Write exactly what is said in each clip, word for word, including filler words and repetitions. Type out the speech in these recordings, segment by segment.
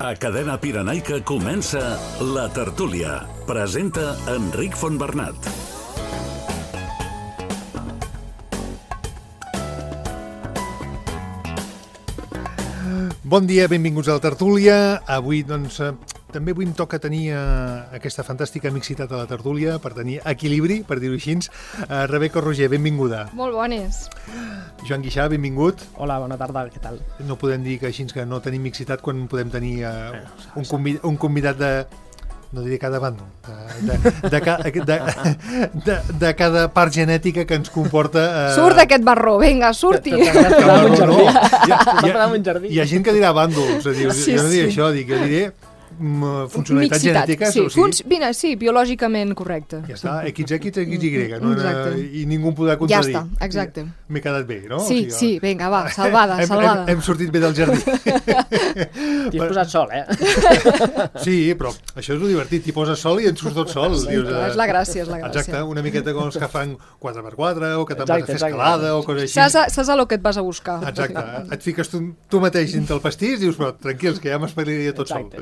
A Cadena Pirenaica comença La Tertúlia. Presenta Enric Fontbernat. Bon dia, benvinguts a La Tertúlia. Avui, doncs, també avui em toca tenir uh, aquesta fantàstica mixitat a La Tertúlia per tenir equilibri, per dir-ho així. Uh, Rebeca Roger, benvinguda. Molt bones. Joan Guixà, benvingut. Hola, bona tarda, què tal? No podem dir que així que no tenim mixitat quan podem tenir uh, un, convid un convidat de... no diré cada bàndol, de, de, de, de, de, de, de cada part genètica que ens comporta... Uh... Surt d'aquest barró, vinga, surti! Hi ha, hi hi ha gent que dirà bàndols, sí, sí, jo no diré sí. això, dic, jo diré funcionalitats Mixitat, genètiques. sí. O sigui, Func... Vine, sí, biològicament correcte. ja està, X X, X Y, no? Exacte. I ningú em podrà contradir. Ja està, exacte. M'he quedat bé, no? Sí, o sigui, sí, vinga, va, salvada, hem, salvada. Hem, hem sortit bé del jardí. T'hi has posat sol, eh? Sí, però això és el divertit, t'hi poses sol i et surt tot sol. Sí, dius, és la gràcia, és la gràcia. Exacte, una miqueta com els que fan quatre per quatre o que te'n vas a Exacte, fer exacte. escalada o coses així. Saps a, saps a lo que et vas a buscar. Exacte, et fiques tu, tu mateix dintre el pastís i dius, però tranquils, que ja m'esperaria tot sol.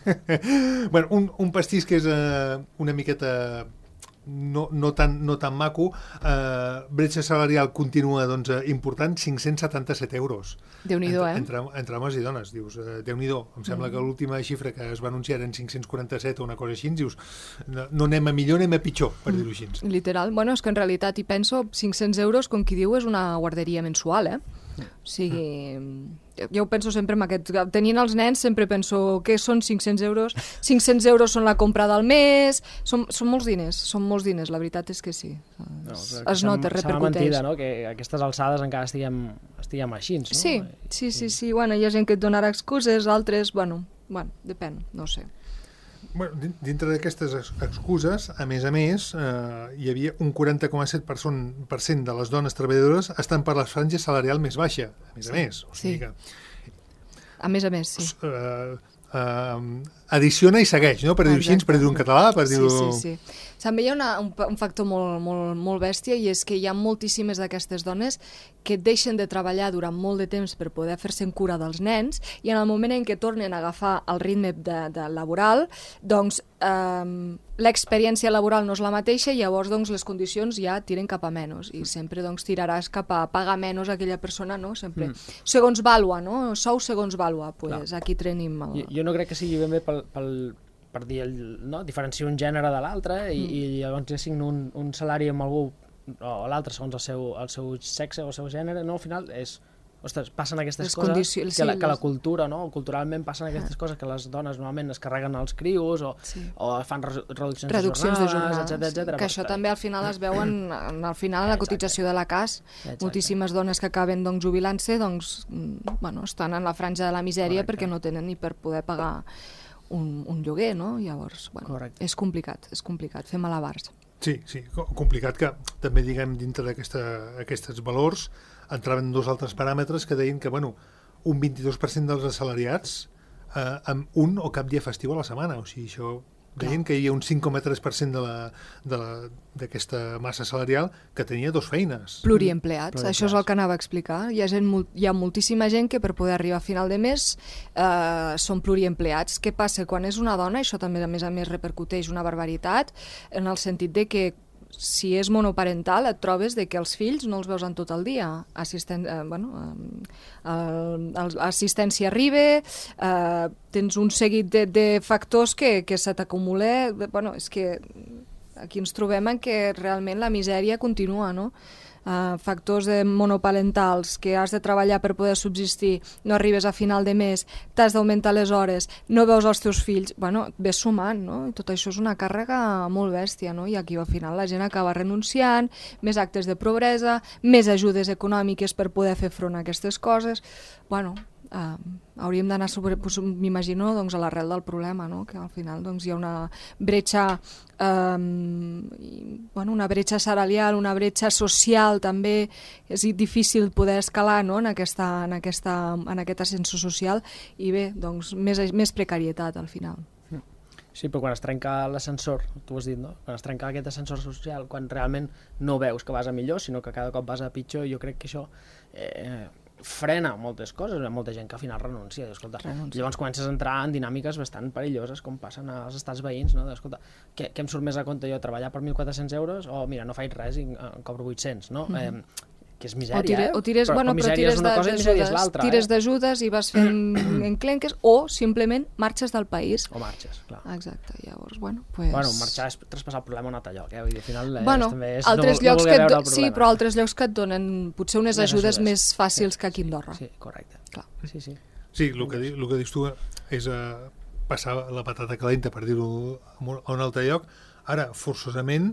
Bueno, un, un pastís que és uh, una miqueta no, no, tan, no tan maco, uh, bretxa salarial continua doncs, uh, important, cinc-cents setanta-set euros. Déu-n'hi-do, eh? Entre, entre homes i dones, dius, uh, Déu-n'hi-do. Em sembla mm. que l'última xifra que es va anunciar eren cinc-cents quaranta-set o una cosa així, dius, no, no anem a millor, anem a pitjor, per dir-ho així. Literal. Bueno, és que en realitat hi penso, cinc-cents euros, com qui diu, és una guarderia mensual, eh? O sigui, jo ho penso sempre en aquest... Tenint els nens sempre penso que són cinc-cents euros. cinc-cents euros són la compra del mes. Són, són molts diners, són molts diners. La veritat és que sí. No, es, es nota, repercuteix. Sembla mentida, no?, que a aquestes alçades encara estiguem, estiguem així, no? Sí, sí, sí, sí. Bueno, hi ha gent que et donarà excuses, altres, bueno, bueno, depèn, no sé. Bueno, dintre d'aquestes excuses, a més a més, eh, hi havia un quaranta coma set per cent de les dones treballadores estan per la franja salarial més baixa, a més a més. O sigui Sí. que, A més a més, sí. eh, eh, addiciona i segueix, no? Per dir-ho així, per dir-ho en català, per dir-ho... Sí, sí, sí. També hi ha una, un, un factor molt, molt, molt bèstia i és que hi ha moltíssimes d'aquestes dones que deixen de treballar durant molt de temps per poder fer-se en cura dels nens i en el moment en què tornen a agafar el ritme de, de laboral, doncs eh, l'experiència laboral no és la mateixa i llavors doncs, les condicions ja tiren cap a menys i sempre doncs, tiraràs cap a pagar menys a aquella persona, no? Sempre. Mm. Segons vàlua, no? Sou segons vàlua, pues, aquí tenim... El... Jo, jo no crec que sigui ben bé pel, pel, per dir, el, no? diferenciar un gènere de l'altre i, mm. i llavors ja signo un, un salari amb algú o l'altre segons el seu, el seu sexe o el seu gènere, no, al final és... Ostres, passen aquestes les coses condicions, que, la, sí, que la les... cultura, no? Culturalment passen aquestes coses que les dones normalment es carreguen als crios o, sí. o fan re reduccions, reduccions de jornades, etcètera, etcètera. Que això també al final es veu en, en al final en la cotització de la C A S. Exacte. Moltíssimes dones que acaben doncs, jubilant-se doncs, bueno, estan en la franja de la misèria. Correcte. Perquè no tenen ni per poder pagar un, un lloguer, no? Llavors, bueno, és complicat, és complicat, fer malabars. Sí, sí, complicat que també diguem dintre d'aquests valors entraven dos altres paràmetres que deien que, bueno, un vint-i-dos per cent dels assalariats eh, amb un o cap dia festiu a la setmana. O sigui, això deien que hi havia un cinc coma tres per cent d'aquesta massa salarial que tenia dos feines. Pluriempleats, Pluriempleats, això és el que anava a explicar. Hi ha, gent, hi ha moltíssima gent que per poder arribar a final de mes eh, són pluriempleats. Què passa? Quan és una dona, això també a més a més repercuteix una barbaritat, en el sentit de que si és monoparental et trobes de que els fills no els veus en tot el dia. Assisten, eh, bueno, eh, assistència arriba, eh, tens un seguit de, de factors que, que se t'acumula. Bueno, és que aquí ens trobem en que realment la misèria continua, no? Uh, factors de monoparentals, que has de treballar per poder subsistir, no arribes a final de mes, t'has d'augmentar les hores, no veus els teus fills, bueno, ves sumant, no? I tot això és una càrrega molt bèstia, no? I aquí al final la gent acaba renunciant, més actes de pobresa, més ajudes econòmiques per poder fer front a aquestes coses. Bueno, Uh, hauríem d'anar sobre, m'imagino, doncs, a l'arrel del problema, no? Que al final doncs, hi ha una bretxa um, i, bueno, una bretxa salarial, una bretxa social també, és difícil poder escalar, no? en, aquesta, en, aquesta, en aquest ascensor social i bé, doncs, més, més precarietat al final. Sí, però quan es trenca l'ascensor, tu has dit, no? Quan es trenca aquest ascensor social, quan realment no veus que vas a millor, sinó que cada cop vas a pitjor, jo crec que això... Eh, frena moltes coses, hi ha molta gent que al final renuncia, diu, escolta, renuncia. Llavors comences a entrar en dinàmiques bastant perilloses com passen als estats veïns, no? Escolta, què, què em surt més a compte jo, treballar per mil quatre-cents euros o mira, no faig res i em cobro vuit-cents, no? Mm-hmm. eh, que és misèria, o tire, eh? O tires, però, bueno, però tires d'ajudes, tires d'ajudes i vas fent enclenques o simplement marxes del país. O marxes, clar. Exacte, llavors, bueno, pues... Bueno, marxar és traspassar el problema a un altre lloc, eh? Vull dir, al final és, bueno, també és altres no, llocs no que et veure do... el problema. Sí, però altres llocs que et donen potser unes ajudes, ajudes més fàcils sí, que aquí a Andorra. Sí, correcte. Clar. Sí, sí. Sí, el que, el que dius tu és uh, passar la patata calenta, per dir-ho a un altre lloc. Ara, forçosament,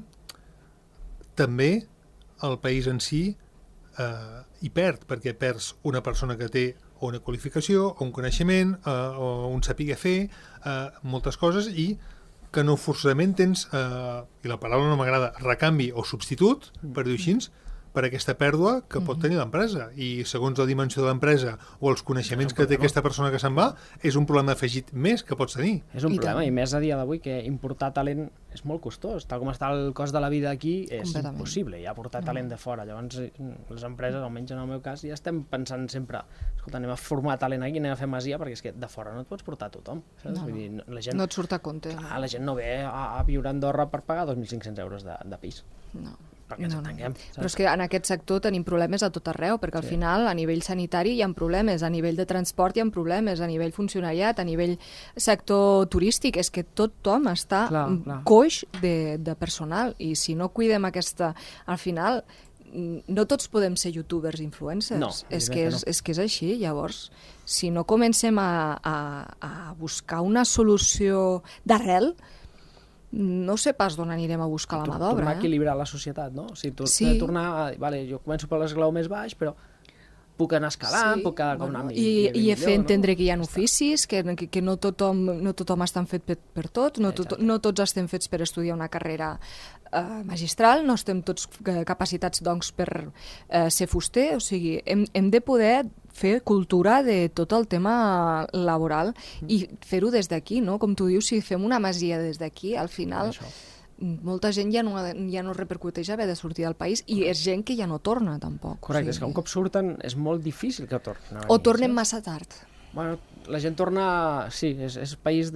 també el país en si Uh, i perd, perquè perds una persona que té o una qualificació, o un coneixement, uh, o un saber fer, uh, moltes coses, i que no forçosament tens, uh, i la paraula no m'agrada, recanvi o substitut, per dir-ho així, per aquesta pèrdua que pot tenir l'empresa. I segons la dimensió de l'empresa o els coneixements que té aquesta persona que se'n va, és un problema afegit més que pots tenir. És un I problema, tant. I més a dia d'avui, que importar talent és molt costós. Tal com està el cost de la vida aquí, és impossible ja portar talent de fora. Llavors, les empreses, almenys en el meu cas, ja estem pensant sempre, escolta, anem a formar talent aquí, anem a fer masia, perquè és que de fora no et pots portar a tothom. Saps? No, no. Vull dir, la gent, no et surt a compte. Clar, la gent no ve a, a viure a Andorra per pagar dos mil cinc-cents euros de, de pis. No. Perquè ens no, no. entenguem. Però és que en aquest sector tenim problemes a tot arreu, perquè al sí. final a nivell sanitari hi ha problemes, a nivell de transport hi ha problemes, a nivell funcionariat, a nivell sector turístic, és que tothom està clar, clar. coix de, de personal, i si no cuidem aquesta... Al final, no tots podem ser youtubers influencers, no, és, que és, no. és que és així. Llavors, si no comencem a, a, a buscar una solució d'arrel, no sé pas d'on anirem a buscar la mà d'obra. Tornar a eh? equilibrar la societat, no? O sigui, tor sí. tornar a... Vale, jo començo per l'esglaó més baix, però puc anar escalant, sí. puc anar com bueno, anar i, i fer entendre no? que hi ha oficis, que, que, que no tothom, no tothom està fet per, per tot, no, tot, no tots estem fets per estudiar una carrera eh, magistral, no estem tots capacitats doncs, per eh, ser fuster, o sigui, hem, hem de poder fer cultura de tot el tema laboral i fer-ho des d'aquí, no? Com tu dius, si fem una masia des d'aquí, al final Això. molta gent ja no, ja no repercuteix haver de sortir del país i és gent que ja no torna, tampoc. Correcte, o sigui, és que un cop surten és molt difícil que tornin. O tornen massa tard. Bueno, la gent torna... Sí, és, és país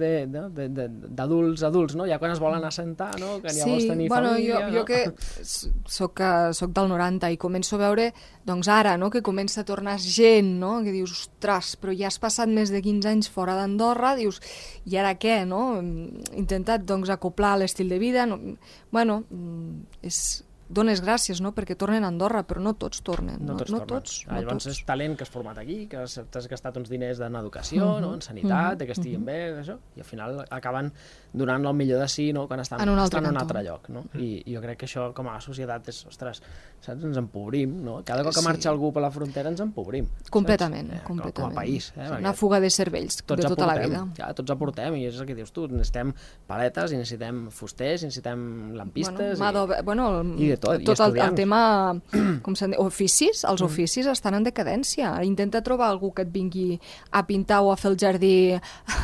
d'adults, adults, no? Ja quan es volen assentar, no? Que ja sí, vols tenir bueno, família... Jo, no? jo que soc, soc del noranta i començo a veure, doncs ara, no?, que comença a tornar gent, no?, que dius, ostres, però ja has passat més de quinze anys fora d'Andorra, dius, i ara què, no? Intentat, doncs, acoplar l'estil de vida... No? Bueno, és... dones gràcies, no?, perquè tornen a Andorra, però no tots tornen. No, no tots no tornen. Tots, ah, no llavors tots. És talent que has format aquí, que t'has gastat uns diners en educació, uh -huh. no? en sanitat, uh -huh. que estiguin uh -huh. bé, això, i al final acaben donant el millor de si, no?, quan estan en un altre, estan en un altre lloc. No? I, I jo crec que això, com a societat, és, ostres, saps? Ens empobrim, no? Cada cop que marxa sí. algú per la frontera ens empobrim. Completament, eh, completament. Com a país. Eh? Una fuga de cervells de tota aportem, la vida. Ja, tots aportem, i és el que dius tu, necessitem paletes, i necessitem fusters, i necessitem lampistes, bueno, i, bueno, el, i de tot, tot i el, el tema, com s'han dit, oficis, els Mm. oficis estan en decadència. Intenta trobar algú que et vingui a pintar o a fer el jardí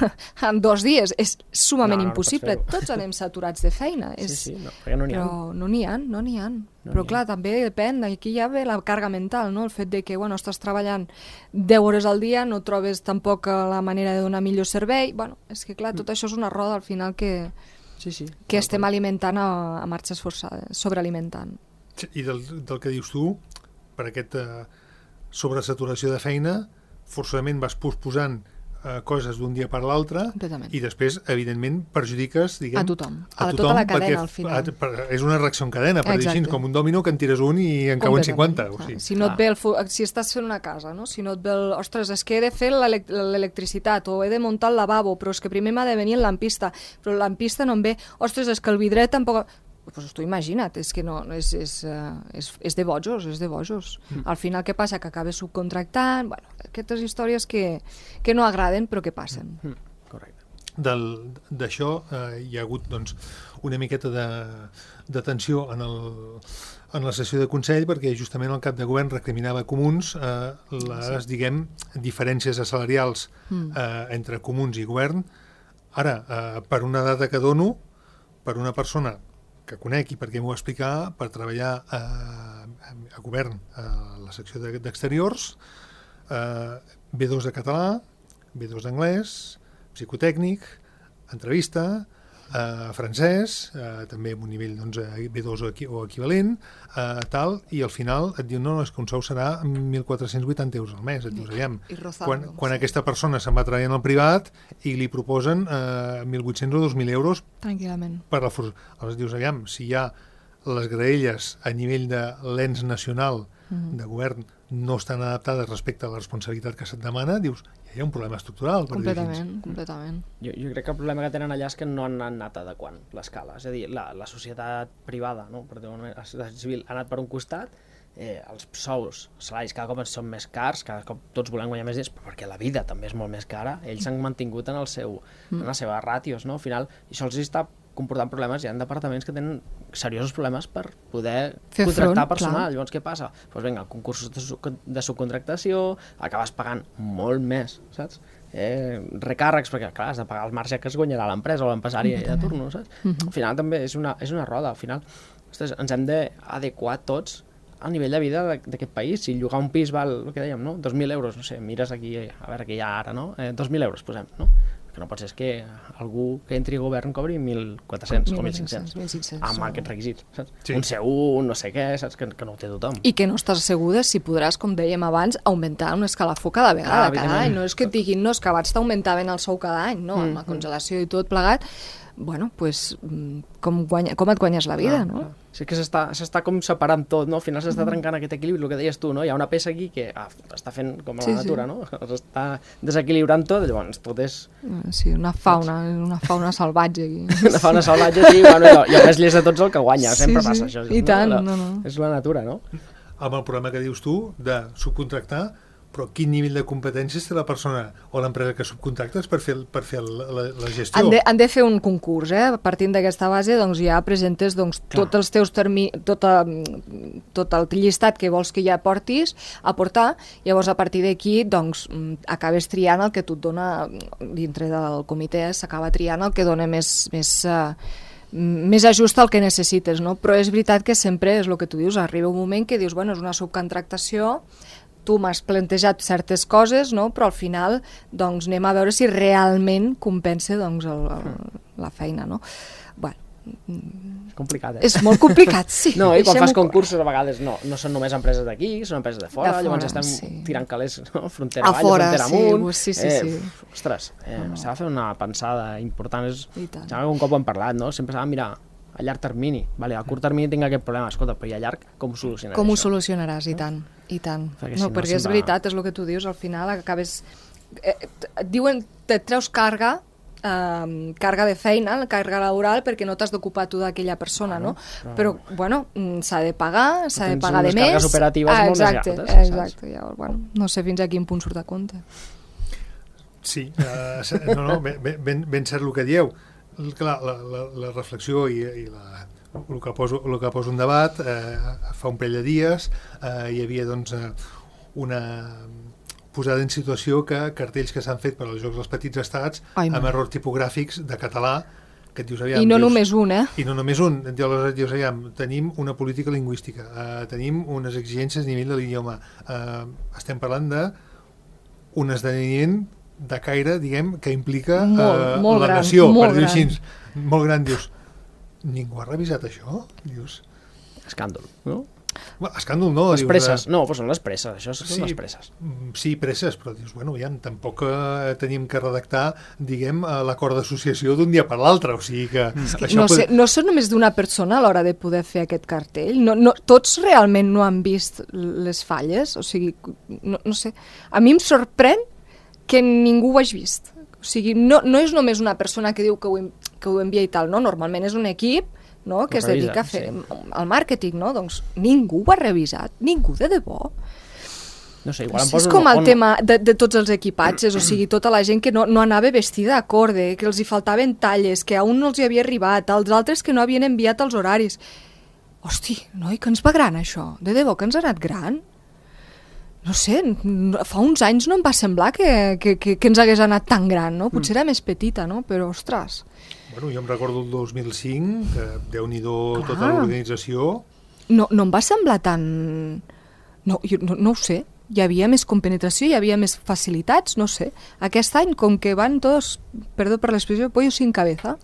en dos dies. És sumament no, no, impossible. no Tots anem saturats de feina. Sí, és... sí, no, perquè no n'hi ha. Però no n'hi ha, no n'hi ha. No Però clar, també depèn, aquí ja ve la càrrega mental, no? El fet de que, bueno, estàs treballant deu hores al dia, no trobes tampoc la manera de donar millor servei. Bueno, és que clar, tot mm. això és una roda al final que, sí, sí, que estem alimentant a, a marxes forçades, sobrealimentant. I del, del que dius tu, per aquesta sobresaturació de feina, forçosament vas posposant eh, coses d'un dia per l'altre i després, evidentment, perjudiques, diguem, a tothom, a, a tothom, tota la cadena, perquè, al final. A, per, és una reacció en cadena, per dir així, com un domino que en tires un i en cauen cinquanta. O sigui. Si no et ve el si estàs fent una casa, no? Si no et ve el, ostres, és que he de fer l'electricitat o he de muntar el lavabo, però és que primer m'ha de venir el lampista, però el lampista no em ve, ostres, és que el vidret tampoc... Pues tu imagina't, és que no, és, és, és, és de bojos, és de bojos. Mm. Al final què passa? Que acabes subcontractant, bueno, aquestes històries que, que no agraden però que passen. Mm. Correcte. D'això eh, hi ha hagut doncs, una miqueta de, de tensió en, el, en la sessió de Consell perquè justament el cap de govern recriminava a Comuns eh, les, sí. diguem, diferències salarials mm. eh, entre Comuns i govern. Ara, eh, per una data que dono, per una persona que conec i perquè m'ho va explicar, per treballar a, a govern a la secció d'exteriors, eh, B dos de català, B dos d'anglès, psicotècnic, entrevista, eh, francès, eh, també amb un nivell doncs, B dos o, equi o equivalent, eh, tal, i al final et diu, no, no, és que un sou serà mil quatre-cents vuitanta euros al mes. Et dius, aviam, quan, quan aquesta persona se'n va treballar en el privat i li proposen eh, mil vuit-cents o dos mil euros tranquil·lament. Per la força. Aleshores dius, aviam, si hi ha les graelles a nivell de l'ens nacional mm. de govern no estan adaptades respecte a la responsabilitat que se't demana, dius, ja hi ha un problema estructural. Per completament, completament. Jo, jo crec que el problema que tenen allà és que no han anat adequant l'escala. És a dir, la, la societat privada, no? Per dir, la societat civil ha anat per un costat, eh, els sous, els salaris cada cop són més cars, cada cop tots volem guanyar més diners, però perquè la vida també és molt més cara, ells s'han mantingut en, el seu, mm. en les seves ràtios, no? Al final, això els està comportant problemes, hi ha departaments que tenen seriosos problemes per poder fer contractar front, personal. clar. Llavors, què passa? Doncs pues vinga, concursos de, sub de subcontractació, acabes pagant molt més, saps? Eh, recàrrecs, perquè clar, has de pagar el marge que es guanyarà l'empresa o l'empresari de turno, saps? Mm-hmm. Al final també és una, és una roda, al final ostres, ens hem d'adequar tots al nivell de vida d'aquest país. Si llogar un pis val, el que dèiem, no? dos mil euros, no sé, mires aquí, a veure què hi ha ara, no? Eh, dos mil euros, posem, no? Que no pot ser que algú que entri a govern cobri mil quatre-cents o mil cinc-cents amb aquests requisits, saps? Sí. Un C U, un no sé què, saps? Que, que no ho té tothom. I que no estàs segura si podràs, com dèiem abans, augmentar un escalafó cada vegada, ah, cada any. No és que et diguin, no, és que abans t'augmentaven el sou cada any, no? Mm, amb la congelació i tot plegat, bueno, pues, com, guanya, com et guanyes la vida, ah, no? Ah. Sí que s'està com separant tot, no? Al final s'està trencant aquest equilibri, el que deies tu, no? Hi ha una peça aquí que ah, està fent com a sí, la natura, sí. no? S'està desequilibrant tot, llavors tot és... Sí, una fauna, una fauna salvatge aquí. Una fauna salvatge, sí, bueno, i el més llest de tots el que guanya, sí, sempre sí. passa això. I no? tant, la, no, no. És la natura, no? Amb el problema que dius tu de subcontractar, però quin nivell de competències té la persona o l'empresa que subcontractes per fer, per fer la, la, la gestió? Han de, han de fer un concurs, eh? Partint d'aquesta base, doncs ja presentes doncs, tots els teus terminis, tot, tot el llistat que vols que ja portis a portar, llavors a partir d'aquí doncs, acabes triant el que tu et dona, dintre del comitè s'acaba triant el que dona més... més uh, més ajust al que necessites, no? Però és veritat que sempre és el que tu dius, arriba un moment que dius, bueno, és una subcontractació, tu m'has plantejat certes coses, no? Però al final doncs, anem a veure si realment compensa doncs, el, el, la feina, no? Bueno, és complicat, eh? És molt complicat, sí. No, i quan fas concursos a vegades no, no són només empreses d'aquí, són empreses de fora, de fora llavors estem sí. tirant calés, no? Frontera avall, fora, frontera amunt. Sí, sí, eh, sí. Ostres, eh, no. s'ha de fer una pensada important. És, ja un cop ho hem parlat, no? Sempre s'ha de mirar a llarg termini. Vale, a curt termini tinc aquest problema, escolta, però i a llarg com ho solucionaràs? Com ho això? solucionaràs, i tant, i tant. Perquè, no, si no, perquè és va... veritat, és el que tu dius, al final acabes... Eh, et diuen, et treus càrrega, eh, càrrega de feina, càrrega laboral, perquè no t'has d'ocupar tu d'aquella persona, no? Però, però bueno, s'ha de pagar, s'ha de pagar de més... Tens unes càrregues operatives ah, molt exacte, més altes, exacte, llavors, bueno, no sé fins a quin punt surt a compte. Sí, uh, no, no, ben, ben, ben cert el que dieu. Clar, la, la, la reflexió i, i la, el, que poso, el que poso un debat, eh, fa un parell de dies eh, hi havia doncs, una posada en situació que cartells que s'han fet per als Jocs dels Petits Estats Ai, amb errors tipogràfics de català que et dius, aviam, i no dius, només un, eh? I no només un. Et dius, aviam, tenim una política lingüística, eh, tenim unes exigències a nivell de l'idioma, eh, estem parlant d'un esdeveniment de caire, diguem, que implica molt, eh, molt la gran, nació, per dir-ho així, molt gran, dius, ningú ha revisat això? Dius... Escàndol, no? Bueno, escàndol no. Les dius, presses, eh... no, però són les presses, això són sí, les presses. Sí, presses, però dius, bueno, ja, tampoc eh, tenim que redactar, diguem, eh, l'acord d'associació d'un dia per l'altre, o sigui que... Mm. que això no, pot... sé, no són només d'una persona a l'hora de poder fer aquest cartell, no, no, tots realment no han vist les falles, o sigui, no, no sé, a mi em sorprèn que ningú ho hagi vist. O sigui, no, no és només una persona que diu que ho, que ho envia i tal, no? Normalment és un equip, no?, que es dedica a fer sí. el màrqueting, no? Doncs ningú ho ha revisat, ningú de debò. No sé, igual em sí, poso... És com el on... tema de, de tots els equipatges, o sigui, tota la gent que no, no anava vestida acorde, que els hi faltaven talles, que a un no els hi havia arribat, als altres que no havien enviat els horaris. Hosti, noi, que ens va gran això? De debò que ens ha anat gran? No sé, fa uns anys no em va semblar que, que, que, que ens hagués anat tan gran, no? Potser era més petita, no? Però, ostres... Bueno, jo em recordo el dos mil cinc, que Déu-n'hi-do tota l'organització... No, no em va semblar tan... No, jo no, no ho sé. hi havia més compenetració, hi havia més facilitats, no sé. Aquest any, com que van tots, perdó per l'expressió, pollo sin cabeza,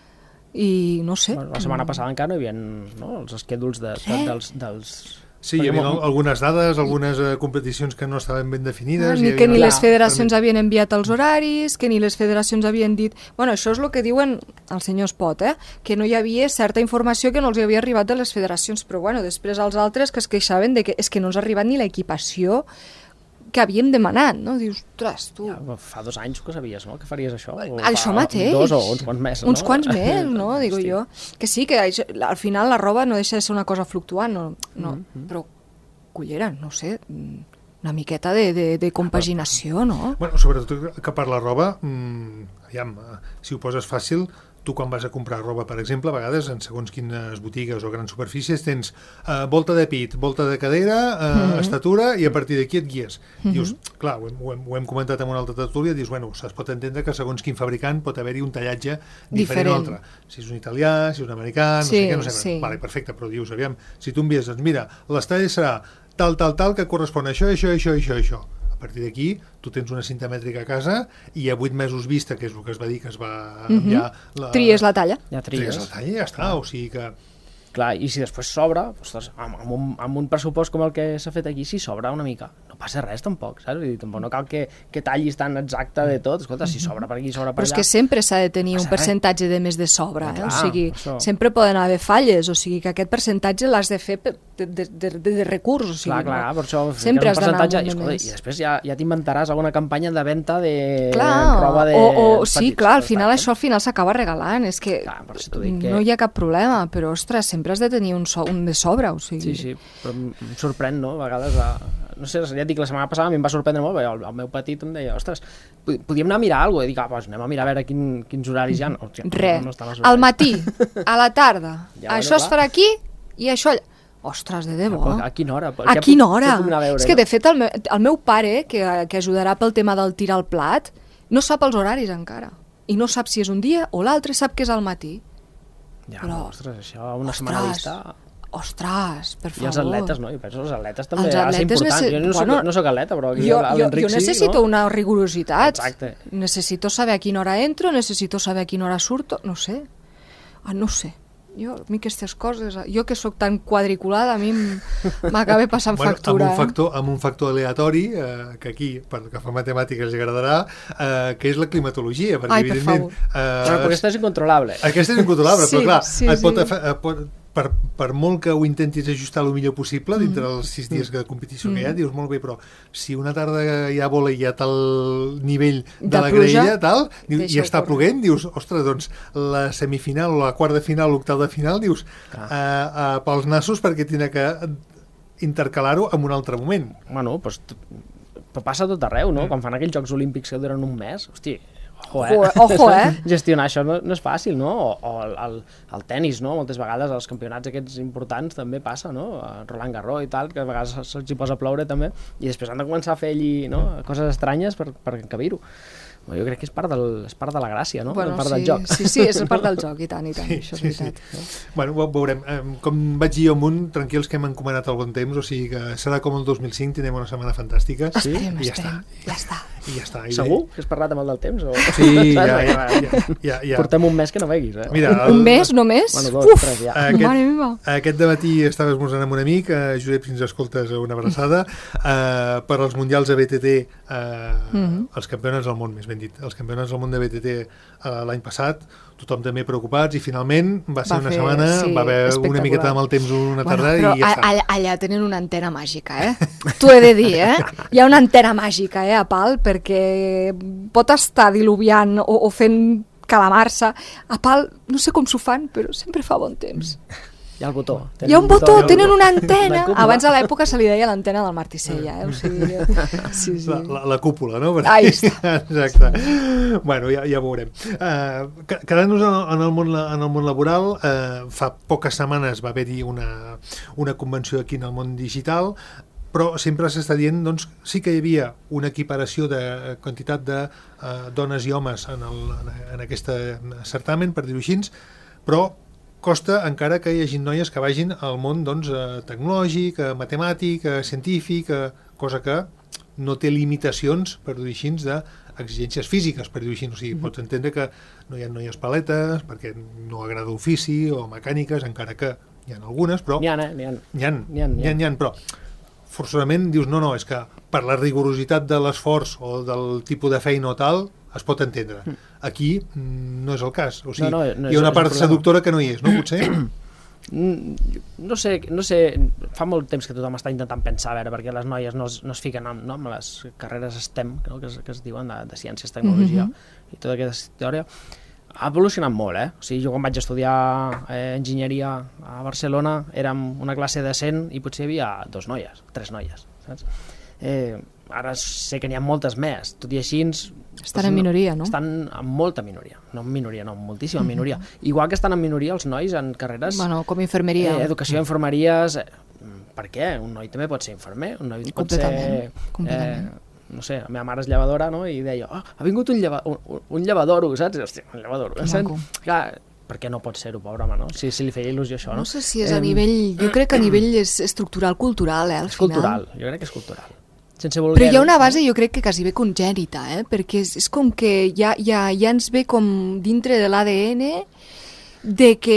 i no sé. Bueno, la setmana passada encara no hi havia, no, els esquèduls de, de, dels... dels... Sí, hi havia algunes dades, algunes uh, competicions que no estaven ben definides. Ah, ni havia... que ni les Clar, federacions també... havien enviat els horaris, que ni les federacions havien dit... Bueno, això és el que diuen els senyors Pot, eh? Que no hi havia certa informació que no els havia arribat de les federacions, però bueno, després els altres que es queixaven de que és que no ens ha arribat ni l'equipació que havíem demanat, no? Dius, ostres, tu... Ja, fa dos anys que sabies, no?, que faries això. O això fa mateix. Dos o uns quants més, no? Uns quants més, no? Digo jo. Que sí, que al final la roba no deixa de ser una cosa fluctuant, no? no. Mm-hmm. Però, cullera, no sé, una miqueta de, de, de compaginació, no? Bueno, sobretot que per la roba, mmm, aviam, si ho poses fàcil, tu quan vas a comprar roba, per exemple, a vegades en segons quines botigues o grans superfícies tens uh, volta de pit, volta de cadera, uh, mm-hmm. estatura, i a partir d'aquí et guies. Mm-hmm. Dius, clar, ho hem, ho, hem, ho hem comentat en una altra tertúlia, dius, bueno, es pot entendre que segons quin fabricant pot haver-hi un tallatge diferent a l'altre. Si és un italià, si és un americà, no sí, sé què, no sé sí. què. Vale, perfecte, però dius, aviam, si tu envies, doncs mira, les talles serà tal, tal, tal, que correspon a això, això, això, això, això. A partir d'aquí, tu tens una cinta mètrica a casa i a vuit mesos vista, que és el que es va dir que es va enviar... Mm-hmm. la... Tries la talla. Ja tries. Tries la talla i ja està, o sigui que... Clar, i si després sobra, ostres, amb, amb, un, amb un pressupost com el que s'ha fet aquí, si sobra una mica, no passa res tampoc, saps? Vull dir, tampoc no cal que, que tallis tan exacte de tot, escolta, si sobra per aquí, sobra per allà... Però és que sempre s'ha de tenir un percentatge de més de sobre, eh? Clar, o sigui, això. Sempre poden haver falles, o sigui que aquest percentatge l'has de fer de, de, de, de, de recurs, o sigui... Clar, clar, no? per això sempre has d'anar un i, escolta, i després ja, ja t'inventaràs alguna campanya de venda de clar, roba de... O, o, sí, petits, clar, al final això al final s'acaba regalant, és que, clar, per si dic que no hi ha cap problema, però, ostres, sempre has de tenir un, so, un de sobre, o sigui... Sí, sí, però em sorprèn, no?, a vegades... A... No sé, ja et dic, la setmana passada a mi em va sorprendre molt, perquè el, el meu petit em deia, ostres, podíem anar a mirar alguna cosa, i dic, ah, doncs anem a mirar a veure quin, quins horaris hi ha. Hòstia, res, no, no al matí, a la tarda, ja, això bueno, es farà aquí i això allà. Ostres, de debò. A, a quina hora? A quina hora? Veure, és que, de fet, el meu, el meu pare, que, que ajudarà pel tema del tirar al plat, no sap els horaris encara. I no sap si és un dia o l'altre, sap que és al matí. Ja, però, ostres, això una ostres, setmana vista... Ostres, per favor. I els atletes, no? Jo penso que els atletes també els ha de ser important. Necess... Jo no, bueno, soc, no soc atleta, però aquí jo, l'Enric jo, jo necessito sí, no? una rigorositat. Exacte. Necessito saber a quina hora entro, necessito saber a quina hora surto, no sé. Ah, no sé. Jo, a mi aquestes coses, jo que sóc tan quadriculada, a mi m'acaba passant bueno, factura. Amb un factor, amb un factor aleatori, eh, que aquí, per que fa matemàtiques li agradarà, eh, que és la climatologia, perquè Ai, per evidentment... favor. Eh, però aquesta és incontrolable. Aquesta és incontrolable, sí, però clar, sí, et pot, sí. et pot, per, per molt que ho intentis ajustar el millor possible dintre mm. dels sis dies de competició mm. que hi ha, dius molt bé, però si una tarda hi ha bola i hi ha tal nivell de, de la pluja, graella, tal, dius, i està ploguent, dius, ostres, doncs la semifinal o la quarta final, l'octau de final, dius, ah. eh, eh, pels nassos perquè tindrà que intercalar-ho en un altre moment. Bueno, doncs passa tot arreu, no? Mm. Quan fan aquells Jocs Olímpics que duren un mes, hosti, ojo, eh? Ojo, eh? Gestionar això no, no és fàcil, no? O, o el, el, el tenis, no? Moltes vegades els campionats aquests importants també passa, no? Roland Garros i tal, que a vegades se'ls hi posa a ploure també, i després han de començar a fer allí, no? Coses estranyes per, per encabir-ho. Bueno, jo crec que és part, del, és part de la gràcia, no? Bueno, part sí, del joc. Sí, sí, és part del joc, i tant, i tant, sí, això és sí, veritat. Sí. Bueno, veurem. Com vaig dir amunt, tranquils que hem encomanat el bon temps, o sigui que serà com el dos mil cinc, tindrem una setmana fantàstica. Sí? Estem, i ja estem, està. ja està. I ja està. I Segur que has parlat amb el del temps? O... Sí, ja, ja, ja, ja, ja. Portem un mes que no veguis, eh? Mira, el... Un mes només? Bueno, dos, Uf, tres, ja. Aquest, mare meva. Aquest dematí estava esmorzant amb un amic, eh, Josep, si ens escoltes, una abraçada, eh, per als mundials de B T T, eh, mm-hmm. els campionats del món, més ben dit, els campionats del món de B T T eh, l'any passat, tothom també preocupats, i finalment va ser va una fer, setmana, sí, va haver una miqueta amb el temps una tarda, bueno, i ja està. Allà, allà tenen una antena màgica, eh? T'ho he de dir, eh? Hi ha una antena màgica, eh, a pal, perquè pot estar diluviant o, o fent calamar-se. A pal, no sé com s'ho fan, però sempre fa bon temps. Hi ha el botó. Hi ha un botó, tenen una antena. Abans a l'època se li deia l'antena del Marticella, eh? O sigui, sí, sí. La, la, la cúpula, no? Ahí està. Exacte. Bueno, ja, ja veurem. Uh, Quedant-nos en, el món, en el món laboral, uh, fa poques setmanes va haver-hi una, una convenció aquí en el món digital, però sempre s'està dient, doncs, sí que hi havia una equiparació de quantitat de uh, dones i homes en, el, en, en aquest certamen, per dir-ho així, però costa encara que hi hagi noies que vagin al món doncs, tecnològic, matemàtic, científic, cosa que no té limitacions, per dir així, d'exigències físiques, per dir així. O sigui, pots entendre que no hi ha noies paletes, perquè no agrada ofici o mecàniques, encara que hi ha algunes, però... N'hi ha, eh? N'hi ha. N'hi ha, n'hi ha, n'hi ha, però forçosament dius, no, no, és que per la rigorositat de l'esforç o del tipus de feina o tal, es pot entendre. Aquí no és el cas. O sigui, no, no, no hi ha una és, part és seductora que no hi és, no? Potser? No sé, no sé, fa molt temps que tothom està intentant pensar, a veure, perquè les noies no es, no es fiquen amb, no, amb les carreres STEM, no? que, es, que es diuen de, de ciències, tecnologia, mm-hmm. i tota aquesta història. Ha evolucionat molt, eh? O sigui, jo quan vaig estudiar eh, enginyeria a Barcelona érem una classe de cent i potser hi havia dos noies, tres noies, saps? Eh, ara sé que n'hi ha moltes més, tot i així... Estan en minoria, no? Estan en molta minoria, no en minoria, no, en moltíssima mm-hmm. minoria. Igual que estan en minoria els nois en carreres... Bueno, com infermeria. Eh, educació, infermeries... Eh, per què? Un noi també pot ser infermer, un noi pot ser... Completament. Eh, no sé, la meva mare és llevadora, no? I deia, oh, ha vingut un, lleva, un, un llevadoro, saps? Hòstia, un llevadoro. Clar, per què no pot ser-ho, pobre home, no? Si, si li feia il·lusió això, no? No sé si és a nivell... Jo crec que a nivell és estructural, cultural, eh, al és final. Cultural, jo crec que és cultural. Sense voler... Però hi ha una base, jo crec que quasi bé congènita, eh? Perquè és, és com que ja, ja, ja ens ve com dintre de l'A D N de que,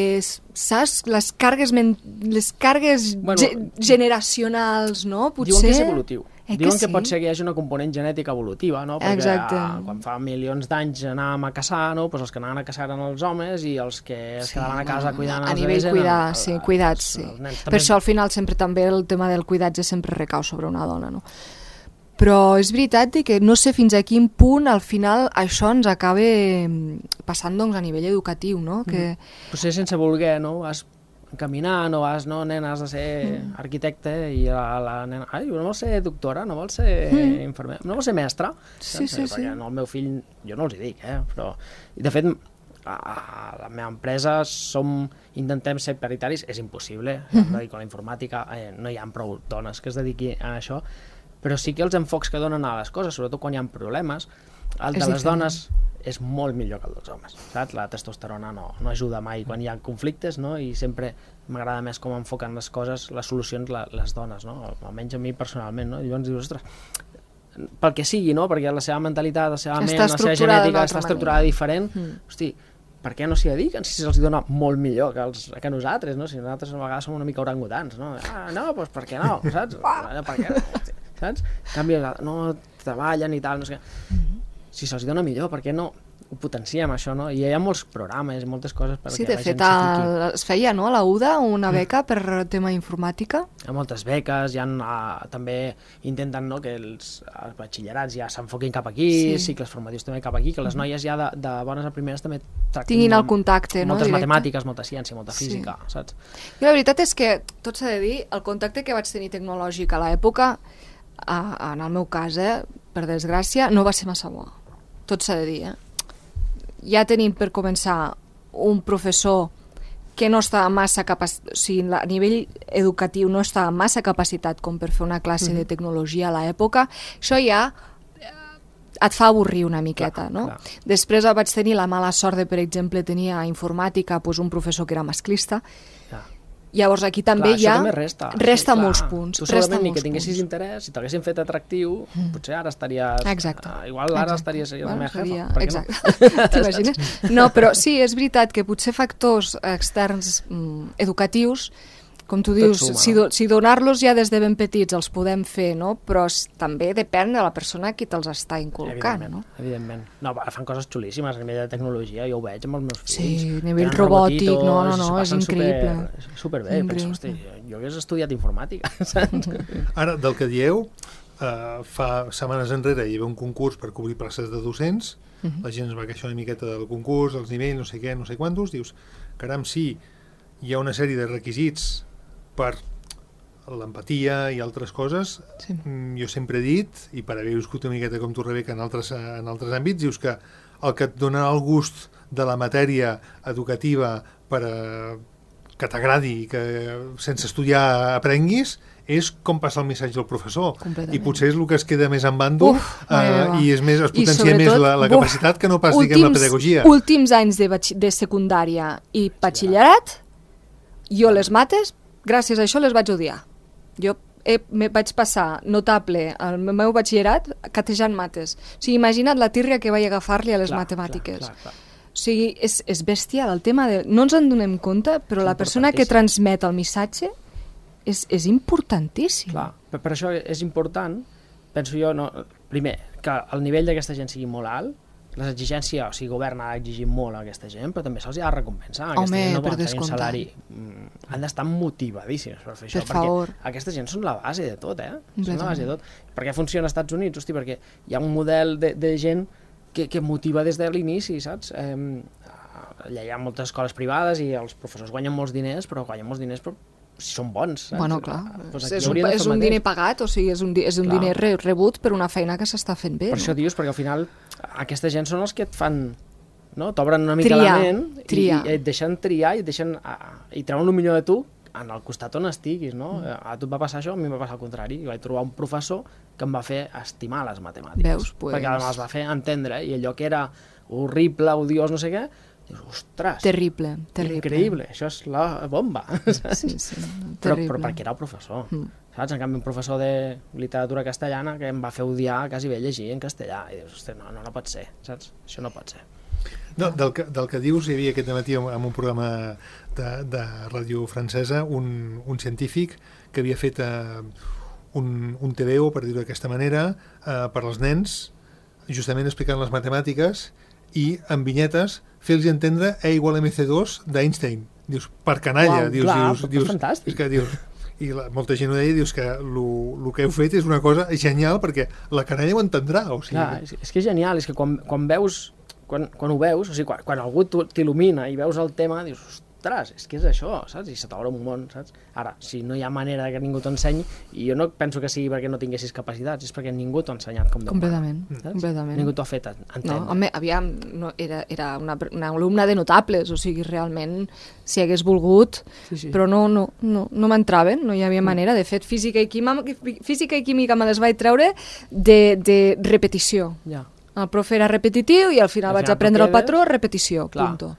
saps, les cargues, men... les cargues bueno, ge generacionals, no? Potser... Diuen que és evolutiu. Eh Diuen que, que sí? pot ser que hi hagi una component genètica evolutiva, no? Perquè Exacte. A, quan fa milions d'anys anàvem a caçar, no? Pues els que anaven a caçar eren els homes i els que es sí, quedaven a casa cuidant a els nivell bebès cuidar, eren, sí, cuidats, sí. Nens, per això al final sempre també el tema del cuidatge sempre recau sobre una dona, no? Però és veritat que no sé fins a quin punt al final això ens acaba passant doncs, a nivell educatiu, no? Que... Mm. Potser sense voler, no? Vas caminar, no vas, no, nena, has de ser mm. arquitecte i la, la nena, ai, no vol ser doctora, no vol ser mm. infermer, no vol ser mestra. Sí, sí, sí. No, el meu fill, jo no els hi dic, eh? Però, de fet, a, a la meva empresa som, intentem ser paritaris, és impossible, mm-hmm. amb la informàtica eh, no hi ha prou dones que es dediquin a això, però sí que els enfocs que donen a les coses, sobretot quan hi ha problemes, el de les dones és molt millor que el dels homes, saps? La testosterona no, no ajuda mai quan hi ha conflictes, no? I sempre m'agrada més com enfoquen les coses, les solucions, la, les dones, no? Almenys a mi personalment, no? I llavors dius, ostres, pel que sigui, no? Perquè la seva mentalitat, la seva ment, la seva genètica està estructurada diferent, mm. hosti, per què no s'hi dediquen si se'ls dona molt millor que, els, que nosaltres, no? Si nosaltres a vegades som una mica orangutans, no? Ah, no, doncs per què no, saps? Per què no? Saps? En canvi, no treballen i tal, no sé què. Mm-hmm. Si se'ls dona millor, per què no ho potenciem, això, no? I hi ha molts programes, moltes coses perquè sí, la de gent fet, el, es feia, no?, a la U D A una beca per tema informàtica. Hi ha moltes beques, hi ha, uh, també intenten, no?, que els, els batxillerats ja s'enfoquin cap aquí, sí. cicles formatius també cap aquí, que les noies ja de, de bones a primeres també tractin tinguin el contacte, no?, moltes directe. matemàtiques, molta ciència, molta física, sí. saps? I la veritat és que, tot s'ha de dir, el contacte que vaig tenir tecnològic a l'època, en el meu cas, eh, per desgràcia, no va ser massa bo. Tot s'ha de dir, eh? Ja tenim per començar un professor que no estava massa capacitat, o sigui, a nivell educatiu no estava massa capacitat com per fer una classe mm. de tecnologia a l'època, això ja et fa avorrir una miqueta, clar, no? Clar. Després vaig tenir la mala sort de, per exemple, tenir a informàtica doncs, un professor que era masclista. Clar. Llavors aquí també clar, ja també resta, resta sí, molts punts. Tu segurament ni que tinguessis punts. Interès, si t'haguessin fet atractiu, mm. potser ara estaries... Exacte. Uh, igual ara Exacte. estaries bueno, la meva seria... jefa. Exacte. No? T'imagines? No, però sí, és veritat que potser factors externs mm, educatius, com tu dius, suma, si, do, si donar-los ja des de ben petits els podem fer, no? Però també depèn de la persona qui te'ls està inculcant, evidentment, no? Evidentment. No, fan coses xulíssimes a nivell de tecnologia, jo ho veig amb els meus fills. Sí, a nivell robòtic, no, no, no, és increïble. Super, superbé, penso, hosti, jo hagués estudiat informàtica, saps? Ara, del que dieu, uh, fa setmanes enrere hi havia un concurs per cobrir places de docents, uh-huh. la gent es va queixar una miqueta del concurs, els nivells, no sé què, no sé quantos, dius, caram, sí, hi ha una sèrie de requisits per l'empatia i altres coses, sí. jo sempre he dit, i per haver viscut una miqueta com tu, Rebeca, en altres, en altres àmbits, dius que el que et dona el gust de la matèria educativa per a, que t'agradi i que sense estudiar aprenguis, és com passar el missatge al professor. I potser és el que es queda més en bàndol uh, i és més, es potencia més la, la capacitat que no pas, últims, diguem, la pedagogia. Últims anys de, de secundària i batxillerat, jo les mates, gràcies a això les vaig odiar. Jo eh, me vaig passar notable al meu batxillerat catejant mates. O sigui, imagina't la tírria que vaig agafar-li a les clar, matemàtiques. Clar, clar, clar. O sigui, és, és bestial el tema de... No ens en donem compte, però la persona que transmet el missatge és, és importantíssim. Clar, per, per això és important, penso jo, no, primer, que el nivell d'aquesta gent sigui molt alt, les exigències, o sigui, el govern ha d'exigir molt a aquesta gent, però també se'ls ha de recompensar. Aquesta Home, gent no per poden tenir un descomptat. salari. Han d'estar motivadíssims per fer això, Per perquè favor. aquesta gent són la base de tot, eh? Són Completament. la base de tot. Per què funciona als Estats Units? Hosti, perquè hi ha un model de, de gent que, que motiva des de l'inici, saps? Eh, allà hi ha moltes escoles privades i els professors guanyen molts diners, però guanyen molts diners però si són bons, saps? Bueno, clar, Pues és un, és un diner pagat, o sigui, és un, és un Clar. diner re, rebut per una feina que s'està fent bé. Per no? això dius, perquè al final aquesta gent són els que et fan, no? T'obren una mica Triar, la ment i, triar. i et deixen triar i et deixen a, i treuen el millor de tu en el costat on estiguis, no? Mm. A tu et va passar això, a mi em va passar al contrari. Jo vaig trobar un professor que em va fer estimar les matemàtiques. Veus? Pues... Perquè me'ls va fer entendre, i allò que era horrible, odiós, no sé què, dius, ostres, Terrible, terrible. increïble, això és la bomba. Sí, sí, però, terrible. però perquè era el professor, Mm. saps? En canvi, un professor de literatura castellana que em va fer odiar quasi bé llegir en castellà. I dius, hosti, no, no, no pot ser, saps? Això no pot ser. No, del, que, del que dius, hi havia aquest matí en un programa de, de ràdio francesa un, un científic que havia fet eh, un, un T V O, per dir-ho d'aquesta manera, eh, per als nens, justament explicant les matemàtiques i amb vinyetes fer-los entendre E igual a M C dos d'Einstein. Dius, per canalla. Uau, dius, clar, dius, però dius, fantàstic. És que dius, i la, molta gent ho deia, dius que el que heu fet és una cosa genial perquè la canalla ho entendrà. O sigui, Clar, és, és que és genial, és que quan, quan veus, quan, quan ho veus, o sigui, quan, quan algú t'ho- t'il·lumina i veus el tema, dius, ostres, és que és això, saps? I se t'obre un món, saps? Ara, si no hi ha manera que ningú t'ensenyi, i jo no penso que sigui perquè no tinguessis capacitats, és perquè ningú t'ha ensenyat com Déu Completament, mana, saps? completament. Ningú t'ho ha fet entendre. No, home, aviam, no, era, era una, una alumna de notables, o sigui, realment, si hagués volgut, Sí, sí. però no, no, no, no m'entraven, no hi havia manera. De fet, física i, química, física i química me les vaig treure de, de repetició. Ja. El profe era repetitiu i al final, Al vaig final tu aprendre el quedes- patró, repetició, Clar. punto.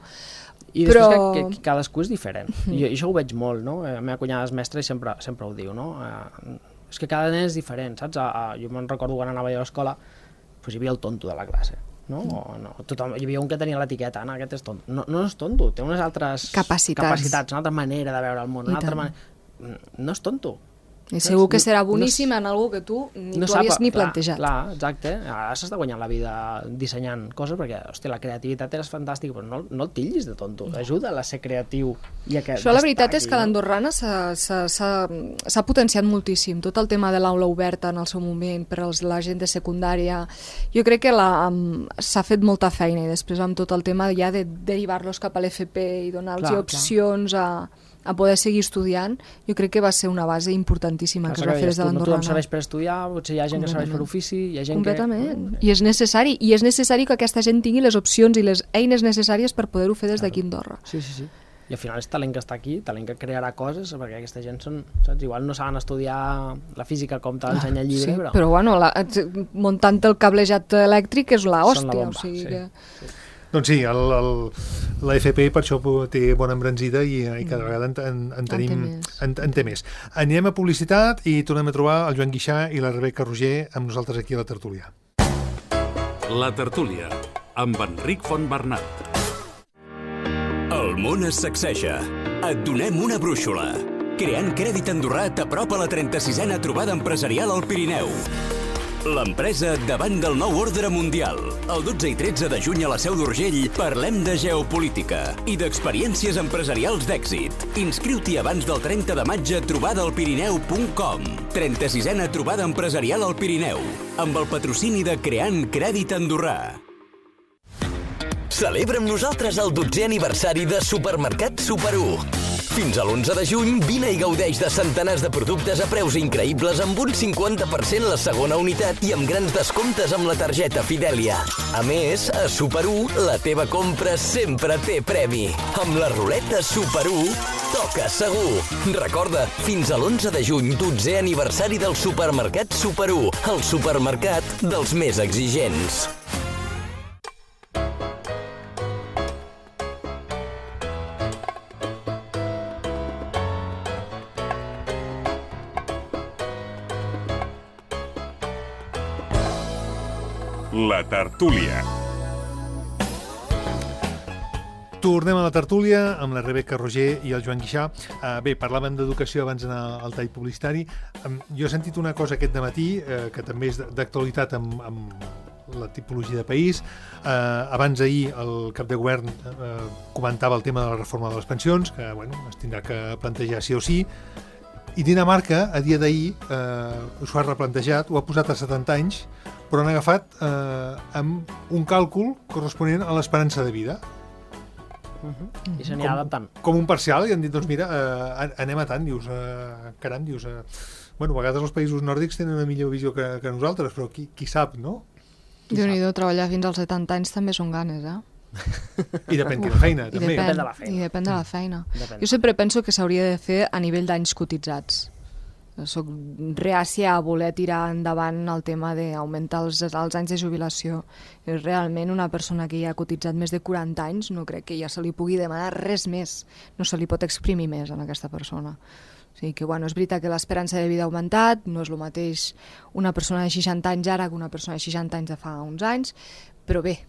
I després Però- que, que cadascú és diferent. I jo, això ho veig molt, no? La meva cunyada és mestra i sempre, sempre ho diu, no? Eh, és que cada nen és diferent, saps? A, a, jo me'n recordo quan anava jo a l'escola, doncs hi havia el tonto de la classe, no? O, no tothom, hi havia un que tenia l'etiqueta, no, aquest és tonto. No, no és tonto, té unes altres Capacitats. capacitats, una altra manera de veure el món, I una altra tant. manera... No és tonto. I segur que No- serà no boníssim s- en algú que tu ni no tu sap- havies ni clar, plantejat. Clar, exacte. Ara s'està guanyant la vida dissenyant coses perquè, hòstia, la creativitat és fantàstica, però no, no el tillis de tonto. Ajuda a ser creatiu. I a que Això la veritat és destaqui, que no? l'andorrana s'ha- s'ha s'ha- s'ha potenciat moltíssim. Tot el tema de l'aula oberta en el seu moment per als, la gent de secundària. Jo crec que la- am, s'ha fet molta feina i després amb tot el tema ja de derivar-los cap a l'F P i donar-los Clar, opcions a, a poder seguir estudiant, jo crec que va ser una base importantíssima que es va fer des de No tothom l'andorrana. serveix per estudiar, potser hi ha gent que serveix per ofici, hi ha gent Completament. que... I és necessari. I és necessari que aquesta gent tingui les opcions i les eines necessàries per poder-ho fer des d'aquí a Andorra. Sí, sí, sí. I al final és talent que està aquí, talent que crearà coses, perquè aquesta gent són, saps? Igual no saben estudiar la física com te l'ensenya el llibre, Sí, però... però bueno, la, muntant el cablejat elèctric és la Són la hòstia. bomba, O sigui sí. que... Doncs sí, el, el, la F P per això té bona embranzida i, i cada vegada en, en, en, tenim, té més. en, en té més. Anirem a publicitat i tornem a trobar el Joan Guixà i la Rebeca Roger amb nosaltres aquí a la tertúlia. La tertúlia, amb Enric Fontbernat. El món es sacseja. Et donem una brúixola. Creant Crèdit Andorrà t'apropa la trenta-sisena trobada empresarial al Pirineu. L'empresa davant del nou ordre mundial. El dotze i tretze de juny a la Seu d'Urgell parlem de geopolítica i d'experiències empresarials d'èxit. Inscriu-t'hi abans del trenta de maig a trobada al pirineu punt com. trenta-sisena trobada empresarial al Pirineu, amb el patrocini de Creant Crèdit Andorrà. Celebra amb nosaltres el dotzè aniversari de Supermercat Super u. Fins a l'onze de juny, vine i gaudeix de centenars de productes a preus increïbles amb un cinquanta per cent la segona unitat i amb grans descomptes amb la targeta Fidèlia. A més, a Super u, la teva compra sempre té premi. Amb la ruleta Super u, toca segur. Recorda, fins a l'onze de juny, dotzè aniversari del Supermercat Super u, el supermercat dels més exigents. La tertúlia. Tornem a la tertúlia amb la Rebeca Roger i el Joan Guixà. Uh, bé, parlàvem d'educació abans d'anar al tall publicitari. Um, jo he sentit una cosa aquest dematí uh, que també és d'actualitat amb, amb la tipologia de país. Uh, abans ahir el cap de govern uh, comentava el tema de la reforma de les pensions, que bueno, es tindrà que plantejar sí o sí. I Dinamarca, a dia d'ahir, uh, s'ho ha replantejat, ho ha posat a setanta anys, però han agafat uh, amb un càlcul corresponent a l'esperança de vida. Uh-huh. I se n'hi ha adaptant. Com un parcial, i han dit, doncs mira, eh, anem a tant, dius, eh, caram, dius, eh, bueno, a vegades els països nòrdics tenen una millor visió que, que nosaltres, però qui, qui sap, no? Déu-n'hi-do, treballar fins als setanta anys també són ganes, eh? I depèn quina feina, I també. depèn, Depèn de la feina. I depèn de la feina. Depèn. Jo sempre penso que s'hauria de fer a nivell d'anys cotitzats. Soc reàcia a voler tirar endavant el tema d'augmentar els, els anys de jubilació. Realment una persona que ja ha cotitzat més de quaranta anys no crec que ja se li pugui demanar res més, no se li pot exprimir més a aquesta persona. O sigui que, bueno, és veritat que l'esperança de vida ha augmentat, no és el mateix una persona de seixanta anys ara que una persona de seixanta anys de fa uns anys, però bé,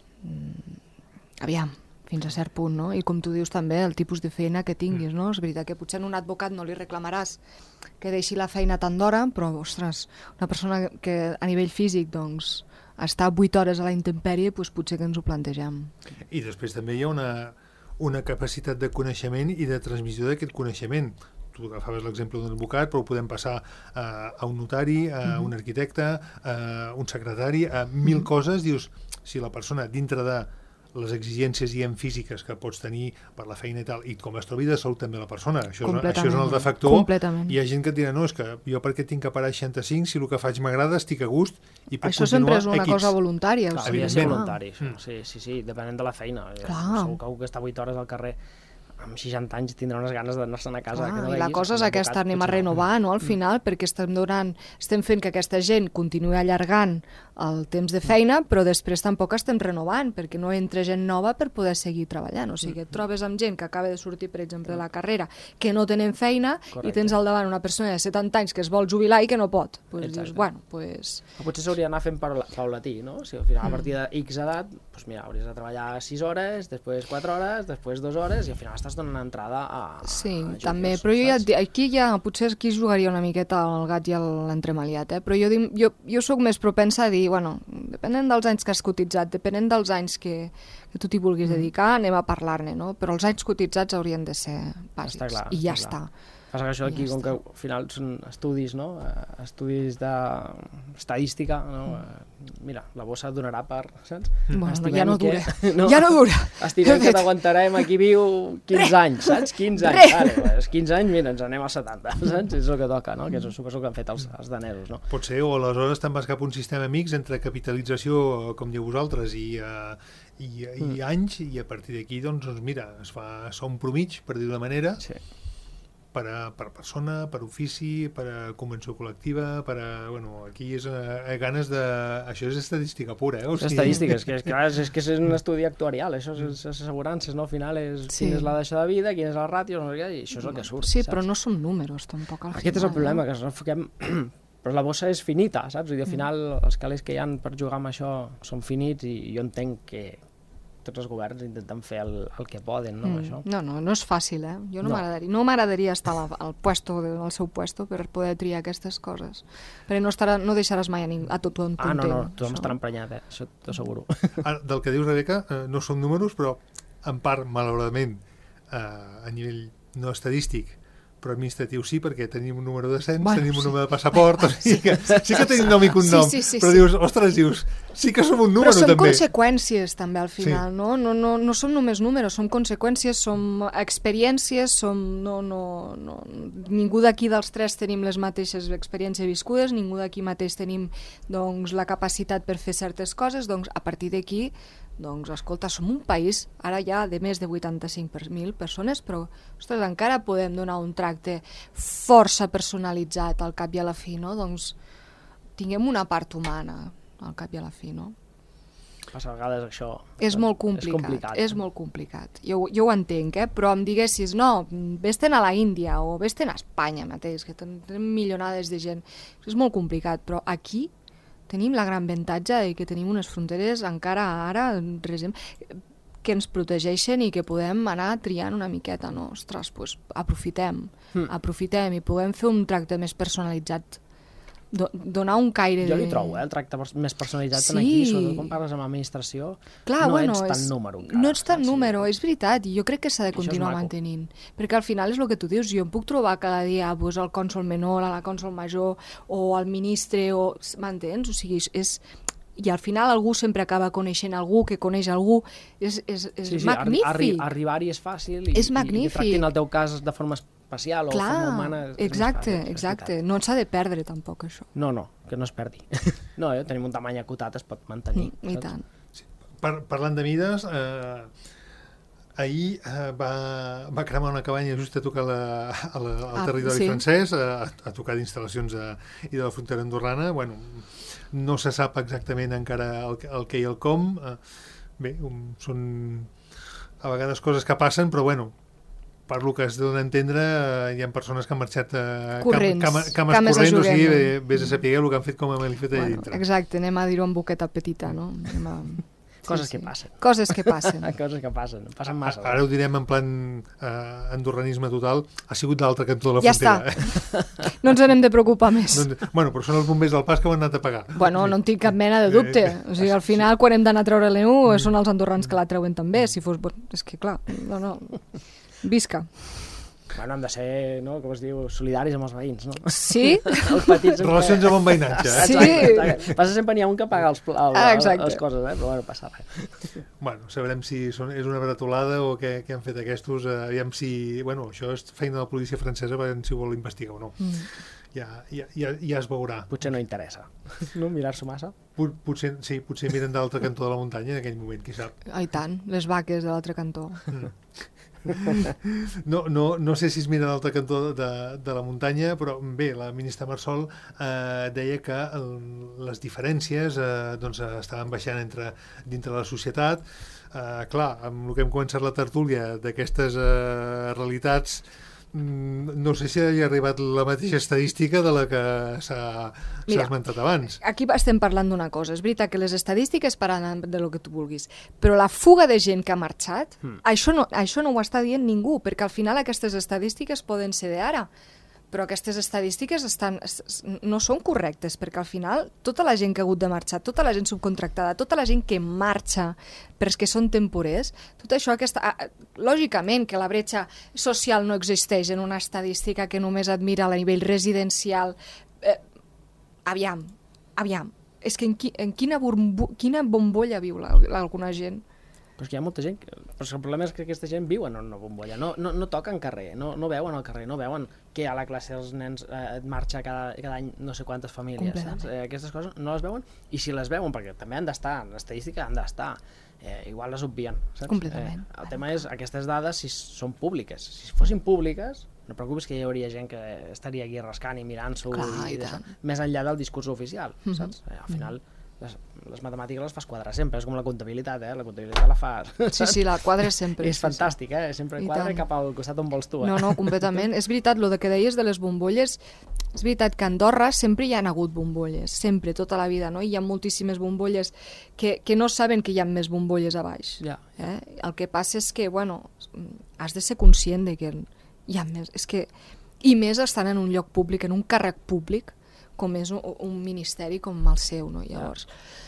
aviam, fins a cert punt, no? I com tu dius també, el tipus de feina que tinguis, no? És veritat que potser a un advocat no li reclamaràs que deixi la feina tant d'hora, però, ostres, una persona que a nivell físic, doncs, està vuit hores a la intempèrie, doncs potser que ens ho plantegem. I després també hi ha una, una capacitat de coneixement i de transmissió d'aquest coneixement. Tu agafaves l'exemple d'un advocat, però ho podem passar a, a un notari, a mm-hmm. un arquitecte, a un secretari, a mil mm-hmm. coses. Dius, si la persona dintre de les exigències diguem físiques que pots tenir per la feina i tal, i com es trobi de salut també la persona, això, és, això és un altre factor. Hi ha gent que et dirà, no, és que jo perquè tinc que parar a seixanta-cinc, si el que faig m'agrada, estic a gust i puc això continuar sempre és una equips. Cosa voluntària. Clar, havia de ser voluntari, això. Sí, sí, sí, depenent de la feina. Segur que algú que està vuit hores al carrer amb seixanta anys tindrà unes ganes d'anar-se'n a casa. Ah, que no I la cosa és aquesta, anem a renovar, no?, al final, mm. perquè estem donant, estem fent que aquesta gent continuï allargant el temps de feina, però després tampoc estem renovant, perquè no entra gent nova per poder seguir treballant. O sigui, et trobes amb gent que acaba de sortir, per exemple, de la carrera, que no tenen feina, Correcte. I tens al davant una persona de setanta anys que es vol jubilar i que no pot. Pues dius, bueno, pues... Potser s'hauria d'anar fent paulatí, no? O sigui, al final, a partir de X edat, pues mira, hauries de treballar sis hores, després quatre hores, després dues hores, i al final estàs donant entrada a... Sí, a també, però jo ja, aquí ja, potser aquí jugaria una miqueta el gat i l'entremaliat, eh? Però jo, jo, jo sóc més propensa a dir, bueno, depenent dels anys que has cotitzat, depenent dels anys que, que tu t'hi vulguis dedicar, anem a parlar-ne, no? Però els anys cotitzats haurien de ser bàsics, clar, i ja està. està. Passa que això aquí, com que al final són estudis, no? Estudis d'estadística, no? Mira, la bossa donarà per, saps? Bueno, ja no dura, que, no? ja no dura. Estimem que t'aguantarem, aquí viu quinze anys, saps? quinze anys, vale, pues, quinze anys, mira, ens anem als setanta, saps? És el que toca, no? Que és suposo que han fet els, els danesos, no? Pot ser, o aleshores te'n vas cap a un sistema mix entre capitalització, com diu vosaltres, i... Uh, i, i mm. anys, i a partir d'aquí, doncs, mira, es fa, es fa un promig, per dir-ho de manera, sí. per, a, per persona, per ofici, per a convenció col·lectiva, per a, bueno, aquí és a, ganes de... Això és estadística pura, eh? O sigui... Estadística, és que és, clar, és que és un estudi actuarial, això és, és assegurances, no? Al final és sí. quina és la deixa de vida, quina és la ràtio, no? I això és el que surt, Sí, saps? Però no són números, tampoc, al Aquest final, és el problema, eh? Que ens enfoquem... Però la bossa és finita, saps? I al final els calés que hi ha per jugar amb això són finits i jo entenc que tots els governs intenten fer el, el que poden, no? Mm. Això. No, no, no és fàcil, eh? Jo no, no. m'agradaria no m'agradaria estar al, al, puesto de, al seu puesto per poder triar aquestes coses. Perquè no, estarà, no deixaràs mai a, ning, a tothom content. Ah, no, no, tothom estarà emprenyat, eh? Això t'ho asseguro. Ara, del que dius, Rebeca, eh, no són números, però en part, malauradament, eh, a nivell no estadístic, però administratiu sí, perquè tenim un número de cens, bueno, tenim un sí. número de passaport, o sigui que, sí que tenim nom i cognom, sí, sí, sí, però sí. dius, ostres, dius, sí que som un número també. Però són també. conseqüències també al final, sí. no? No, no? No som només números, som conseqüències, som experiències, som... No, no, no. Ningú d'aquí dels tres tenim les mateixes experiències viscudes, ningú d'aquí mateix tenim doncs, la capacitat per fer certes coses, doncs a partir d'aquí doncs, escolta, som un país, ara ja de més de vuitanta-cinc mil persones, però, ostres, encara podem donar un tracte força personalitzat al cap i a la fi, no? Doncs tinguem una part humana al cap i a la fi, no? Passa a vegades això... És molt complicat, és, complicat, és molt complicat. Jo, jo ho entenc, eh? Però em diguessis, no, vés-te'n a la Índia o vés-te'n a Espanya mateix, que tenim milionades de gent. És molt complicat, però aquí tenim la gran avantatge de que tenim unes fronteres encara ara que ens protegeixen i que podem anar triant una miqueta, no? Ostres, doncs aprofitem, mm. aprofitem i puguem fer un tracte més personalitzat, Do, donar un caire... Jo li de... trobo, eh, el tracte més personalitzat sí. aquí, sobretot quan parles amb l'administració, Clar, no bueno, ets tan és, número encara. No ets tan saps? número, és veritat, i jo crec que s'ha de continuar mantenint, perquè al final és el que tu dius, jo em puc trobar cada dia pues, al cònsol menor, a la cònsol major, o al ministre, o m'entens? O sigui, és... I al final algú sempre acaba coneixent algú que coneix algú, és, és, és sí, sí, magnífic. Arri arribar-hi és fàcil i, és magnífic. i que tractin el teu cas de forma especial o Clar, de forma humana. És exacte, fàcil, exacte. No s'ha de perdre tampoc això. No, no, que no es perdi. No, eh, tenim un tamany acotat, es pot mantenir. Mm, I tant. Sí. Par parlant de mides, eh, ahir eh, va, va cremar una cabanya just a tocar la, a la, al ah, territori sí. francès, a, a tocar d'instal·lacions i de la frontera andorrana. Bueno, no se sap exactament encara el, el què i el com. Eh, bé, um, són a vegades coses que passen, però bueno, per lo que es dona a entendre, hi ha persones que han marxat eh, corrents, cam, cam, cames, cames corrents, o sigui, vés a saber el que han fet com a malifeta bueno, dintre. Exacte, anem a dir-ho amb boqueta petita, no? Anem a... Coses sí, que sí. passen. Coses que passen. Coses que passen, passen massa. Ara ho direm en plan eh, andorranisme total, ha sigut de l'altre cantó de la ja frontera. Ja està, no ens n'hem de preocupar més. No, bueno, però són els bombers del pas que ho han anat a pagar. Bueno, no en tinc cap mena de dubte. O sigui, al final, quan hem d'anar a treure l'E U, són els andorrans que la treuen també, si fos... És que, clar, no, no... Visca. Bueno, hem de ser, no, com es diu, solidaris amb els veïns, no? Sí? Els petits sempre... Relacions amb bon veïnatge, eh? Sí. Exacte, exacte. Passa sempre n'hi ha un que paga els, el, ah, les coses, eh? Però bueno, passa res. Bueno, sabrem si són, és una bretolada o què, què han fet aquests, eh, aviam si... Bueno, això és feina de la policia francesa, veurem si ho vol investigar o no. Mm. Ja, ja, ja, ja es veurà. Potser no interessa, no? Mirar-s'ho massa. Pot, potser, sí, potser miren de l'altre cantó de la muntanya en aquell moment, qui sap. Ah, i tant, les vaques de l'altre cantó. Mm. No, no, no sé si es mira l'altre cantó de, de la muntanya, però bé, la ministra Marsol eh, deia que el, les diferències eh, doncs, estaven baixant entre, dintre la societat. Eh, clar, amb el que hem començat la tertúlia d'aquestes eh, realitats, no sé si hi ha arribat la mateixa estadística de la que s'ha esmentat abans. Aquí estem parlant d'una cosa. És veritat que les estadístiques pararan de lo que tu vulguis, però la fuga de gent que ha marxat, mm. això, no, això no ho està dient ningú, perquè al final aquestes estadístiques poden ser d'ara, però aquestes estadístiques estan, no són correctes, perquè al final tota la gent que ha hagut de marxar, tota la gent subcontractada, tota la gent que marxa perquè són temporers, tot això, aquesta, lògicament que la bretxa social no existeix en una estadística que només admira a nivell residencial. Eh, aviam, aviam, és que en, qui, en quina, burbu, quina bombolla viu la, alguna gent? Però és que hi ha molta gent... Que... Però el problema és que aquesta gent viu en una bombolla, no, no, no toquen carrer, no, no veuen al carrer, no veuen que a la classe dels nens eh, marxa cada, cada any no sé quantes famílies, saps? Eh, aquestes coses no les veuen, i si les veuen, perquè també han d'estar, en l'estadística han d'estar, eh, igual les obvien, saps? Completament. Eh, el tema és, aquestes dades, si són públiques, si fossin públiques, no preocupis que hi hauria gent que estaria aquí rascant i mirant-s'ho, més enllà del discurs oficial, mm-hmm. saps? Eh, al final... Les, les matemàtiques les fas quadrar sempre, és com la comptabilitat, eh? La comptabilitat la fas... Sí, sí, la quadres sempre. És fantàstic, eh? Sempre quadra cap al costat on vols tu, eh? No, no, completament. És veritat, el que deies de les bombolles, és veritat que a Andorra sempre hi ha hagut bombolles, sempre, tota la vida, no? Hi ha moltíssimes bombolles que, que no saben que hi ha més bombolles a baix. Ja. Eh? El que passa és que, bueno, has de ser conscient de que hi ha més... És que... I més estan en un lloc públic, en un càrrec públic, com és un, un ministeri com el seu, no? Llavors,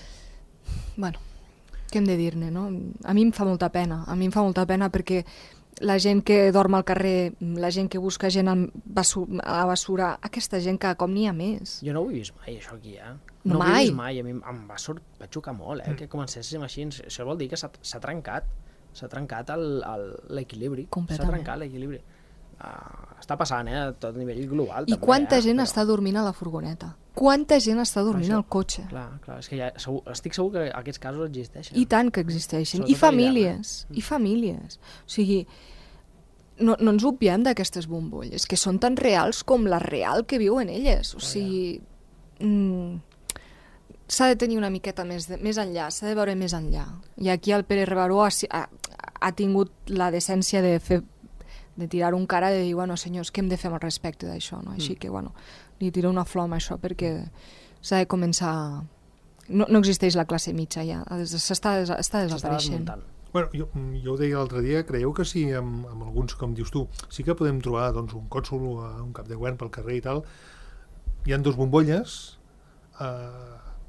bueno, què hem de dir-ne, no? A mi em fa molta pena, a mi em fa molta pena perquè la gent que dorm al carrer, la gent que busca gent a la basura, aquesta gent cada cop n'hi ha més. Jo no ho he vist mai, això aquí, eh? No, no mai. ho he vist mai, a mi em va, sort, va xocar molt, eh? Mm. Que comencéssim així, això vol dir que s'ha trencat, s'ha trencat l'equilibri, s'ha trencat l'equilibri. Uh, està passant, eh? A tot nivell global. I també, quanta eh? gent Però... està dormint a la furgoneta? Quanta gent està dormint això, al cotxe? Clar, clar, és que ja, segur, estic segur que aquests casos existeixen. I tant que existeixen. Sobretot I famílies, i famílies. O sigui, no, no ens obviem d'aquestes bombolles, que són tan reals com la real que viuen elles. O sigui, mm, s'ha de tenir una miqueta més, de, més enllà, s'ha de veure més enllà. I aquí el Pere Rebaró ha, ha, ha tingut la decència de fer de tirar un cara de dir, bueno, senyors, què hem de fer al respecte d'això, no? Així mm. que, bueno, li tiro una flor amb això perquè s'ha de començar no, no existeix la classe mitja ja, s'està està desapareixent. Bueno, jo, jo ho deia l'altre dia, creieu que si amb, amb alguns, com dius tu, sí que podem trobar doncs, un cònsol o un cap de govern pel carrer i tal, hi ha dos bombolles, eh,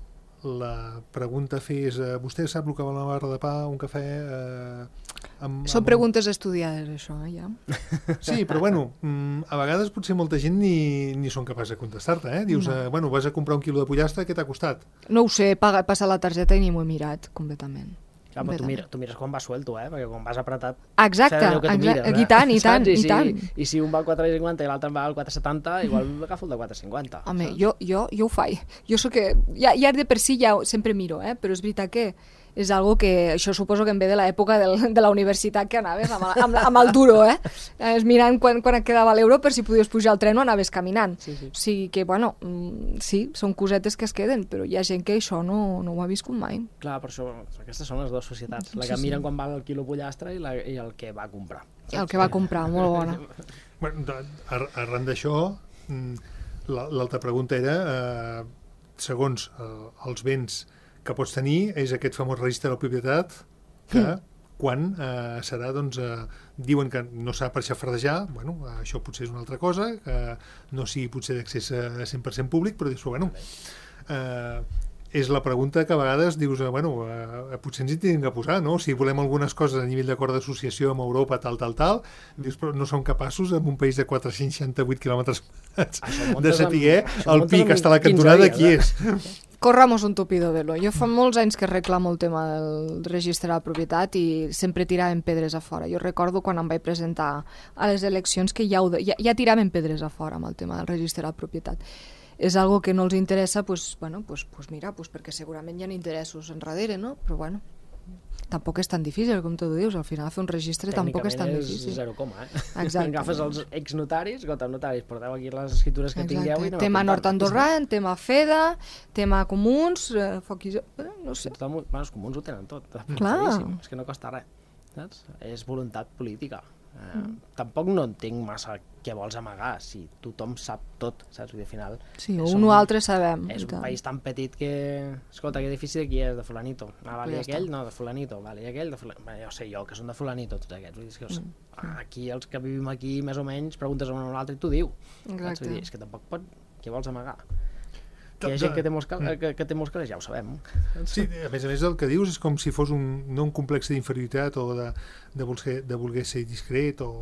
la pregunta a fer és, eh, vostè sap el que val una barra de pa, un cafè... Eh, amb, Són amb preguntes estudiades, això, eh, ja. Sí, però bueno, a vegades potser molta gent ni, ni són capaç de contestar-te, eh? Dius, no. eh, bueno, vas a comprar un quilo de pollastre, què t'ha costat? No ho sé, he passat la targeta i ni m'ho he mirat completament. Clar, però tu, mira, tu mires quan vas suelto, eh? Perquè quan vas apretat... Exacte, exacte. Mires, eh? i tant, i tant, I, i si, tant. I si un va al quatre cinquanta i l'altre va al quatre setanta, igual agafo el de quatre cinquanta. Home, jo, jo, jo ho faig. Jo so que, ja, ja de per si ja sempre miro, eh? Però és veritat que és algo que, això suposo que em ve de l'època de la universitat que anaves amb, amb, amb el duro, eh? Anaves mirant quan, quan et quedava l'euro per si podies pujar al tren o anaves caminant. Sí, sí. O sigui que, bueno, sí, són cosetes que es queden, però hi ha gent que això no, no ho ha viscut mai. Clar, per això, aquestes són les dues societats. La que sí, miren sí. quan va el quilo pollastre i, la, i el que va comprar. El que va comprar, molt bona. Bueno, arran d'això, l'altra pregunta era, eh, segons eh, els béns que pots tenir, és aquest famós registre de la propietat que mm. quan eh, serà, doncs, eh, diuen que no s'ha per xafardejar, bueno, això potser és una altra cosa, que no sigui potser d'accés a cent per cent públic, però dius, bueno, eh, és la pregunta que a vegades dius, eh, bueno, eh, potser ens hi tenim que posar, no? Si volem algunes coses a nivell d'acord d'associació amb Europa, tal, tal, tal, dius, però no som capaços, en un país de quatre-cents seixanta-vuit quilòmetres de saber el pi que està a la cantonada qui és. Corramos un tupido velo. Jo fa molts anys que reclamo el tema del registre de la propietat i sempre tiraven pedres a fora. Jo recordo quan em vaig presentar a les eleccions que ja, ho de, ja, ja tiraven pedres a fora amb el tema del registre de la propietat. És algo que no els interessa, pues, bueno, pues, pues mira, pues perquè segurament hi ha interessos enrere, no? Però bueno, tampoc és tan difícil, com tu dius, al final fer un registre tampoc és tan difícil. Tècnicament és zero coma, eh? Exacte. Agafes els exnotaris, gota, notaris, porteu aquí les escritures que Exacte. tingueu... I tema nord-andorran, tema FEDA, tema comuns, eh, foc i... Eh, no sé. Tothom, bueno, els comuns ho tenen tot. Clar. És que no costa res. Saps? És voluntat política. Eh, mm. Tampoc no entenc massa què vols amagar, si tothom sap tot, saps? Vull dir, al final... Sí, un o altre sabem. És un país tan petit que... Escolta, que edifici de qui és? De fulanito. Ah, vale, i aquell? No, de fulanito. Vale, i aquell? De fulanito. Bé, jo sé jo, que són de fulanito, tots aquests. Vull dir, que, mm. aquí, els que vivim aquí, més o menys, preguntes a un o l'altre i t'ho diu. Exacte. Vull dir, és que tampoc pot... Què vols amagar? Que hi ha gent que té molts, cal... que, que té molts calés, ja ho sabem. Sí, a més a més el que dius és com si fos un, no un complex d'inferioritat o de, de, voler, de voler ser discret o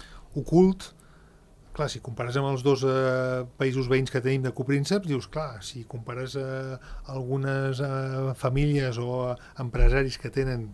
ocult. Clar, si compares amb els dos eh, països veïns que tenim de coprínceps, dius, clar, si compares eh, algunes eh, famílies o eh, empresaris que tenen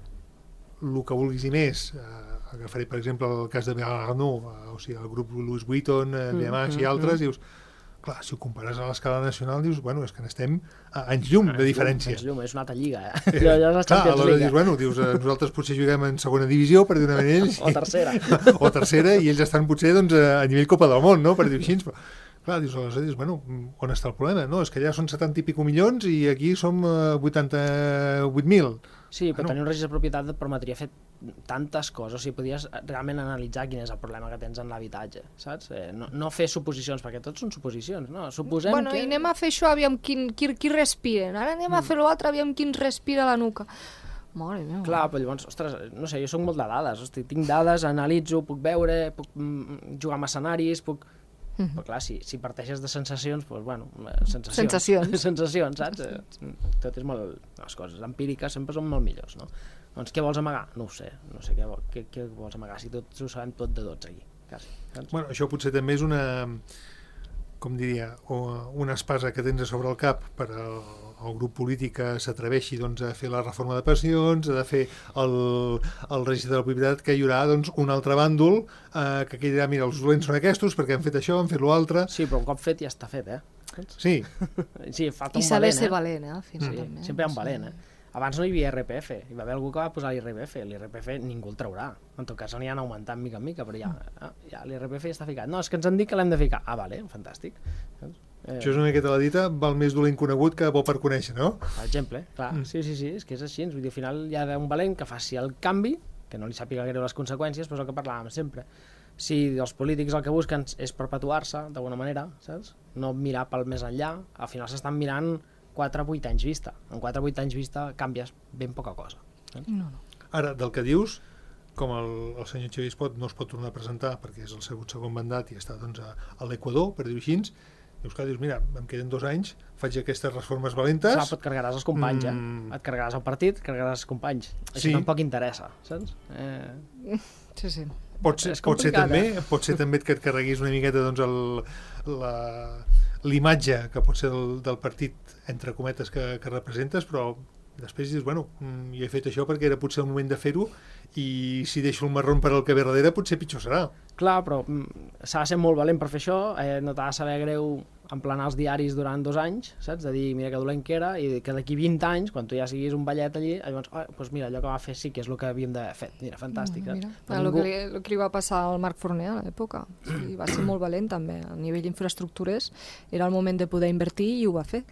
el que vulguis i més, eh, agafaré per exemple el cas de Arnaud, eh, o sigui, el grup Louis Vuitton, eh, B M H mm, i altres, mm. dius, clar, si ho compares a l'escala nacional, dius, bueno, és que n'estem a anys llum de diferència. Anys llum, és una altra lliga, eh? eh jo, jo clar, aleshores dius, bueno, dius, nosaltres potser juguem en segona divisió, per dir una manera, ells... o tercera. o tercera, i ells estan potser doncs, a nivell Copa del Món, no?, per dir així. Però, clar, dius, aleshores dius, bueno, on està el problema? No, és que allà són setanta i pico milions i aquí som vuitanta-vuit mil. Sí, però ah, no. tenir un registre de propietat et permetria fer tantes coses, o sigui, podies realment analitzar quin és el problema que tens en l'habitatge, saps? Eh, no, no fer suposicions, perquè tots són suposicions, no? Suposem bueno, que... i anem a fer això, aviam qui, qui, qui respira, ara anem a fer l'altre, aviam qui ens respira a la nuca. Mare meva. Clar, però llavors, ostres, no sé, jo soc molt de dades, hosti, tinc dades, analitzo, puc veure, puc mm, jugar amb escenaris, puc... Mm-hmm. Però clar, si, si parteixes de sensacions, doncs, bueno, sensacions. Sensacions. sensacions, saps? Tot és molt... Les coses empíriques sempre són molt millors, no? Doncs què vols amagar? No ho sé, no sé què, què, què vols amagar, si tots ho sabem tot de tots aquí, quasi. Saps? Bueno, això potser també és una... com diria, una espasa que tens a sobre el cap per al, el grup polític que s'atreveixi doncs, a fer la reforma de pensions, a fer el, el registre de la propietat, que hi haurà doncs, un altre bàndol eh, que dirà, mira, els dolents són aquests perquè han fet això, han fet l'altre... Sí, però un cop fet ja està fet, eh? Sí. Sí, falta I un saber valent, ser eh? valent, eh? Al final, sí, sempre hi ha un valent, eh? Abans no hi havia R P F, hi va haver algú que va posar l'I R P F, l'I R P F ningú el traurà, en tot cas n'hi han augmentant mica en mica, però ja, ja l'I R P F ja està ficat. No, és que ens han dit que l'hem de ficar. Ah, vale, fantàstic. Eh... Això és una miqueta la dita, val més dolent conegut que bo per conèixer, no? Per exemple, clar, mm. sí, sí, sí, és que és així, vull dir, al final hi ha un valent que faci el canvi, que no li sàpiga greu les conseqüències, però és el que parlàvem sempre. Si els polítics el que busquen és perpetuar-se, d'alguna manera, saps? No mirar pel més enllà, al final s'estan mirant quatre a vuit anys vista. En quatre a vuit anys vista canvies ben poca cosa. Eh? No, no. Ara, del que dius, com el, el senyor Xavier Espot no es pot tornar a presentar perquè és el seu segon mandat i està doncs, a, a l'Equador, per dir-ho així, dius, clar, dius, mira, em queden dos anys, faig aquestes reformes valentes... Clar, et carregaràs els companys, Mm. eh? Et carregaràs el partit, et carregaràs els companys. Això Sí. tampoc interessa, saps? Eh... Sí, sí. Pot ser, És pot ser complicat, també eh? pot ser també que et carreguis una miqueta doncs, el, la, l'imatge que pot ser del, del partit, entre cometes, que, que representes, però després dius, bueno, mm, jo he fet això perquè era potser el moment de fer-ho i si deixo el marrón per al que ve darrere potser pitjor serà. Clar, però mm, s'ha de ser molt valent per fer això, eh, no t'ha de saber greu emplenar els diaris durant dos anys, saps? De dir, mira que dolent que era, i que d'aquí vint anys, quan tu ja siguis un ballet allí, llavors, oh, doncs mira, allò que va fer sí que és el que havíem d'haver fet. Mira, fantàstic. Mira, Mira, mira. El, que li, el que li va passar al Marc Forner a l'època. Sí, va ser molt valent també. A nivell d'infraestructures era el moment de poder invertir i ho va fer.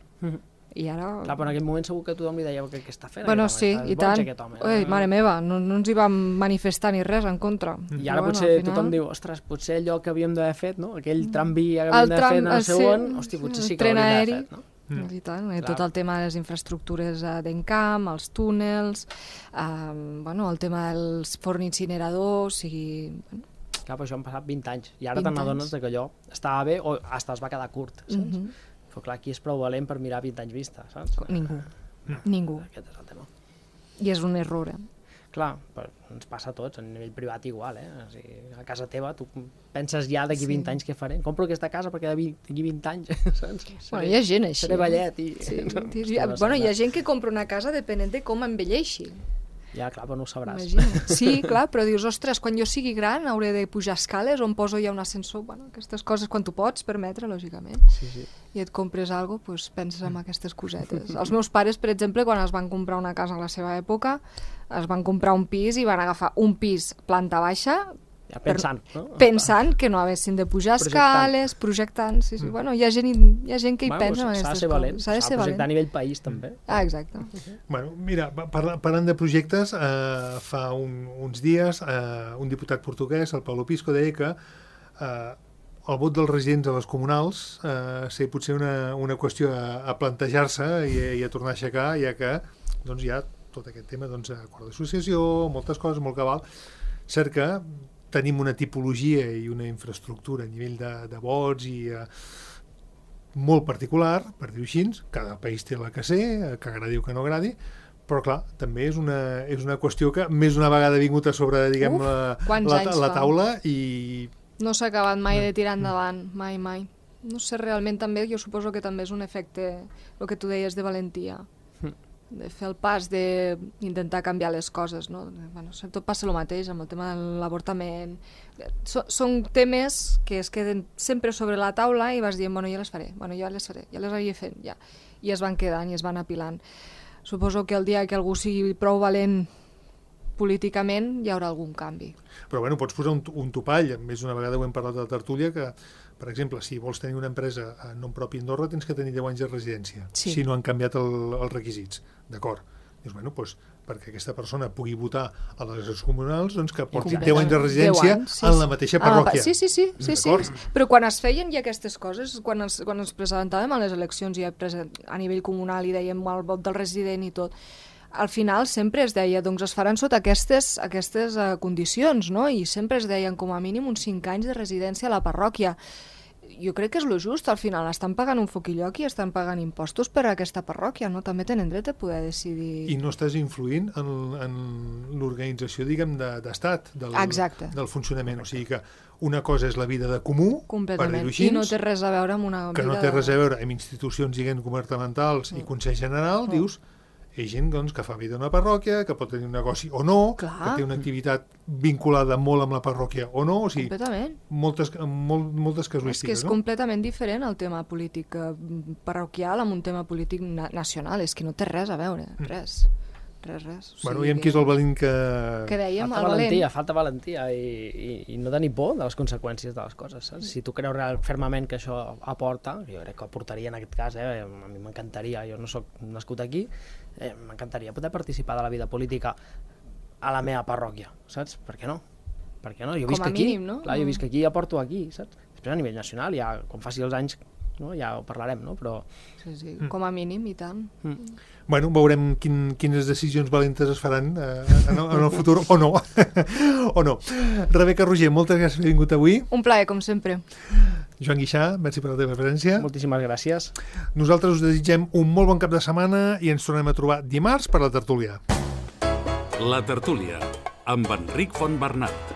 I ara... Clar, però en aquell moment segur que tothom li deia què, què està fent. Bueno, aquest sí, home, i està boig, tant. aquest home. Ui, mare meva, no, no ens hi vam manifestar ni res en contra. I ara Però, potser al final... tothom diu, ostres, potser allò que havíem d'haver fet, no? Aquell tramvia que havíem El d'haver tram, fet en el el segon, sí, hosti, potser el sí que tren l'hauríem aeri. d'haver fet, no? Mm. I tant, i Clar. tot el tema de les infraestructures eh, d'encamp, els túnels, eh, bueno, el tema dels forn incineradors, o sigui... Bueno, Clar, però això han passat vint anys, i ara vint te n'adones anys. de que allò estava bé o hasta es va quedar curt, saps? mhm. Però clar, aquí és prou valent per mirar vint anys vista, saps? Ningú. Ningú. Aquest és el tema. I és un error, eh? Clar, però ens passa a tots, a nivell privat igual, eh? O sigui, a casa teva tu penses ja d'aquí Sí. vint anys què faré. Compro aquesta casa perquè d'aquí vint anys, saps? Bueno, hi ha gent així. Seré eh? ballet i... Sí, no, sí, hosti, hi ha, no bueno, sé, hi ha gent que compra una casa depenent de com envelleixi. Ja, clar, però no ho sabràs. Imagina. Sí, clar, però dius, ostres, quan jo sigui gran hauré de pujar escales on poso ja un ascensor, bueno, aquestes coses quan tu pots permetre, lògicament. Sí, sí. I et compres alguna cosa, doncs penses en aquestes cosetes. Els meus pares, per exemple, quan es van comprar una casa a la seva època, es van comprar un pis i van agafar un pis planta baixa, Ja pensant, no? pensant que no haguessin de pujar Projectant. escales, projectant. Sí, sí. Bueno, hi ha gent, hi ha gent que hi Bueno, pensa en doncs s'ha de aquestes ser valent, coses. s'ha de ser projectar a valent. nivell país, també. Ah, exacte. Bueno, mira, parla- parlant de projectes, eh, fa un, uns dies eh, un diputat portuguès, el Paulo Pisco, deia que eh, el vot dels residents a les comunals eh, sé potser una, una qüestió a, a plantejar-se i, i a tornar a aixecar, ja que doncs, hi ha tot aquest tema doncs, acord d'associació, moltes coses, molt cabal. Cert que tenim una tipologia i una infraestructura a nivell de, de vots i eh, molt particular, per dir-ho així, cada país té la que sé, que agradi o que no agradi, però clar, també és una, és una qüestió que més d'una vegada ha vingut a sobre, diguem, Uf, la, quants la, anys la fa? taula i No s'ha acabat mai de tirar endavant, mai, mai. No sé, realment també, jo suposo que també és un efecte, el que tu deies, de valentia. De fer el pas d'intentar canviar les coses, no? Bueno, tot passa el mateix amb el tema de l'avortament. So, són temes que es queden sempre sobre la taula i vas dient, bueno, ja les faré, bueno, ja les faré, ja les havia fet, ja. I es van quedant i es van apilant. Suposo que el dia que algú sigui prou valent políticament hi haurà algun canvi. Però bueno, pots posar un, un topall, més d'una vegada ho hem parlat a la tertúlia, que per exemple, si vols tenir una empresa a nom propi a Andorra tens que tenir deu anys de residència, Sí. si no han canviat el, els requisits, d'acord? Dius, bueno, doncs, perquè aquesta persona pugui votar a les eleccions comunals, doncs que porti Completament. deu anys de residència deu anys, sí, en sí. la mateixa Ah, parròquia. sí, sí, sí, sí, sí. D'acord? Però quan es feien ja aquestes coses, quan ens, quan ens presentàvem a les eleccions i a, present, a nivell comunal i dèiem el vot del resident i tot, al final sempre es deia, doncs es faran sota aquestes, aquestes uh, condicions, no? I sempre es deien com a mínim uns cinc anys de residència a la parròquia. Jo crec que és lo just, al final estan pagant un foquilloc i estan pagant impostos per a aquesta parròquia, no? També tenen dret a poder decidir... I no estàs influint en, en l'organització, diguem, d'estat, de, del, Exacte. del funcionament. O sigui que una cosa és la vida de comú, per Completament. dir-ho així, I no té res a veure amb una que no vida té de- res a veure amb institucions, diguem, governamentals i Consell General, dius, hi ha gent doncs, que fa vida a una parròquia, que pot tenir un negoci o no, Clar. que té una activitat vinculada molt amb la parròquia o no, o sigui, Completament. moltes, molt, moltes És que casuístiques, és no? completament diferent el tema polític eh, parroquial amb un tema polític na nacional, és que no té res a veure, res, res, res. O Bueno, sigui veiem qui és el valent que... que dèiem, Falta el valentia, valent. falta valentia i, i, i no tenir por de les conseqüències de les coses. Saps? Si tu creus real, fermament que això aporta, jo crec que aportaria en aquest cas, eh, a mi m'encantaria, jo no sóc nascut aquí, eh, m'encantaria poder participar de la vida política a la meva parròquia, saps? Per què no? Per què no? Jo Com visc a aquí, mínim, no? clar, jo Mm. visc aquí i aporto aquí, saps? Després a nivell nacional, ja quan faci els anys no? Ja ho parlarem, no? Però... Sí, sí, com a mínim, i tant. Mm. Bueno, veurem quin, quines decisions valentes es faran eh, en, el, en el futur, o no. o no. Rebeca Roger, moltes gràcies per haver vingut avui. Un plaer, com sempre. Joan Guixà, merci per la teva presència. Moltíssimes gràcies. Nosaltres us desitgem un molt bon cap de setmana i ens tornem a trobar dimarts per la tertúlia. La tertúlia, amb Enric Fontbernat.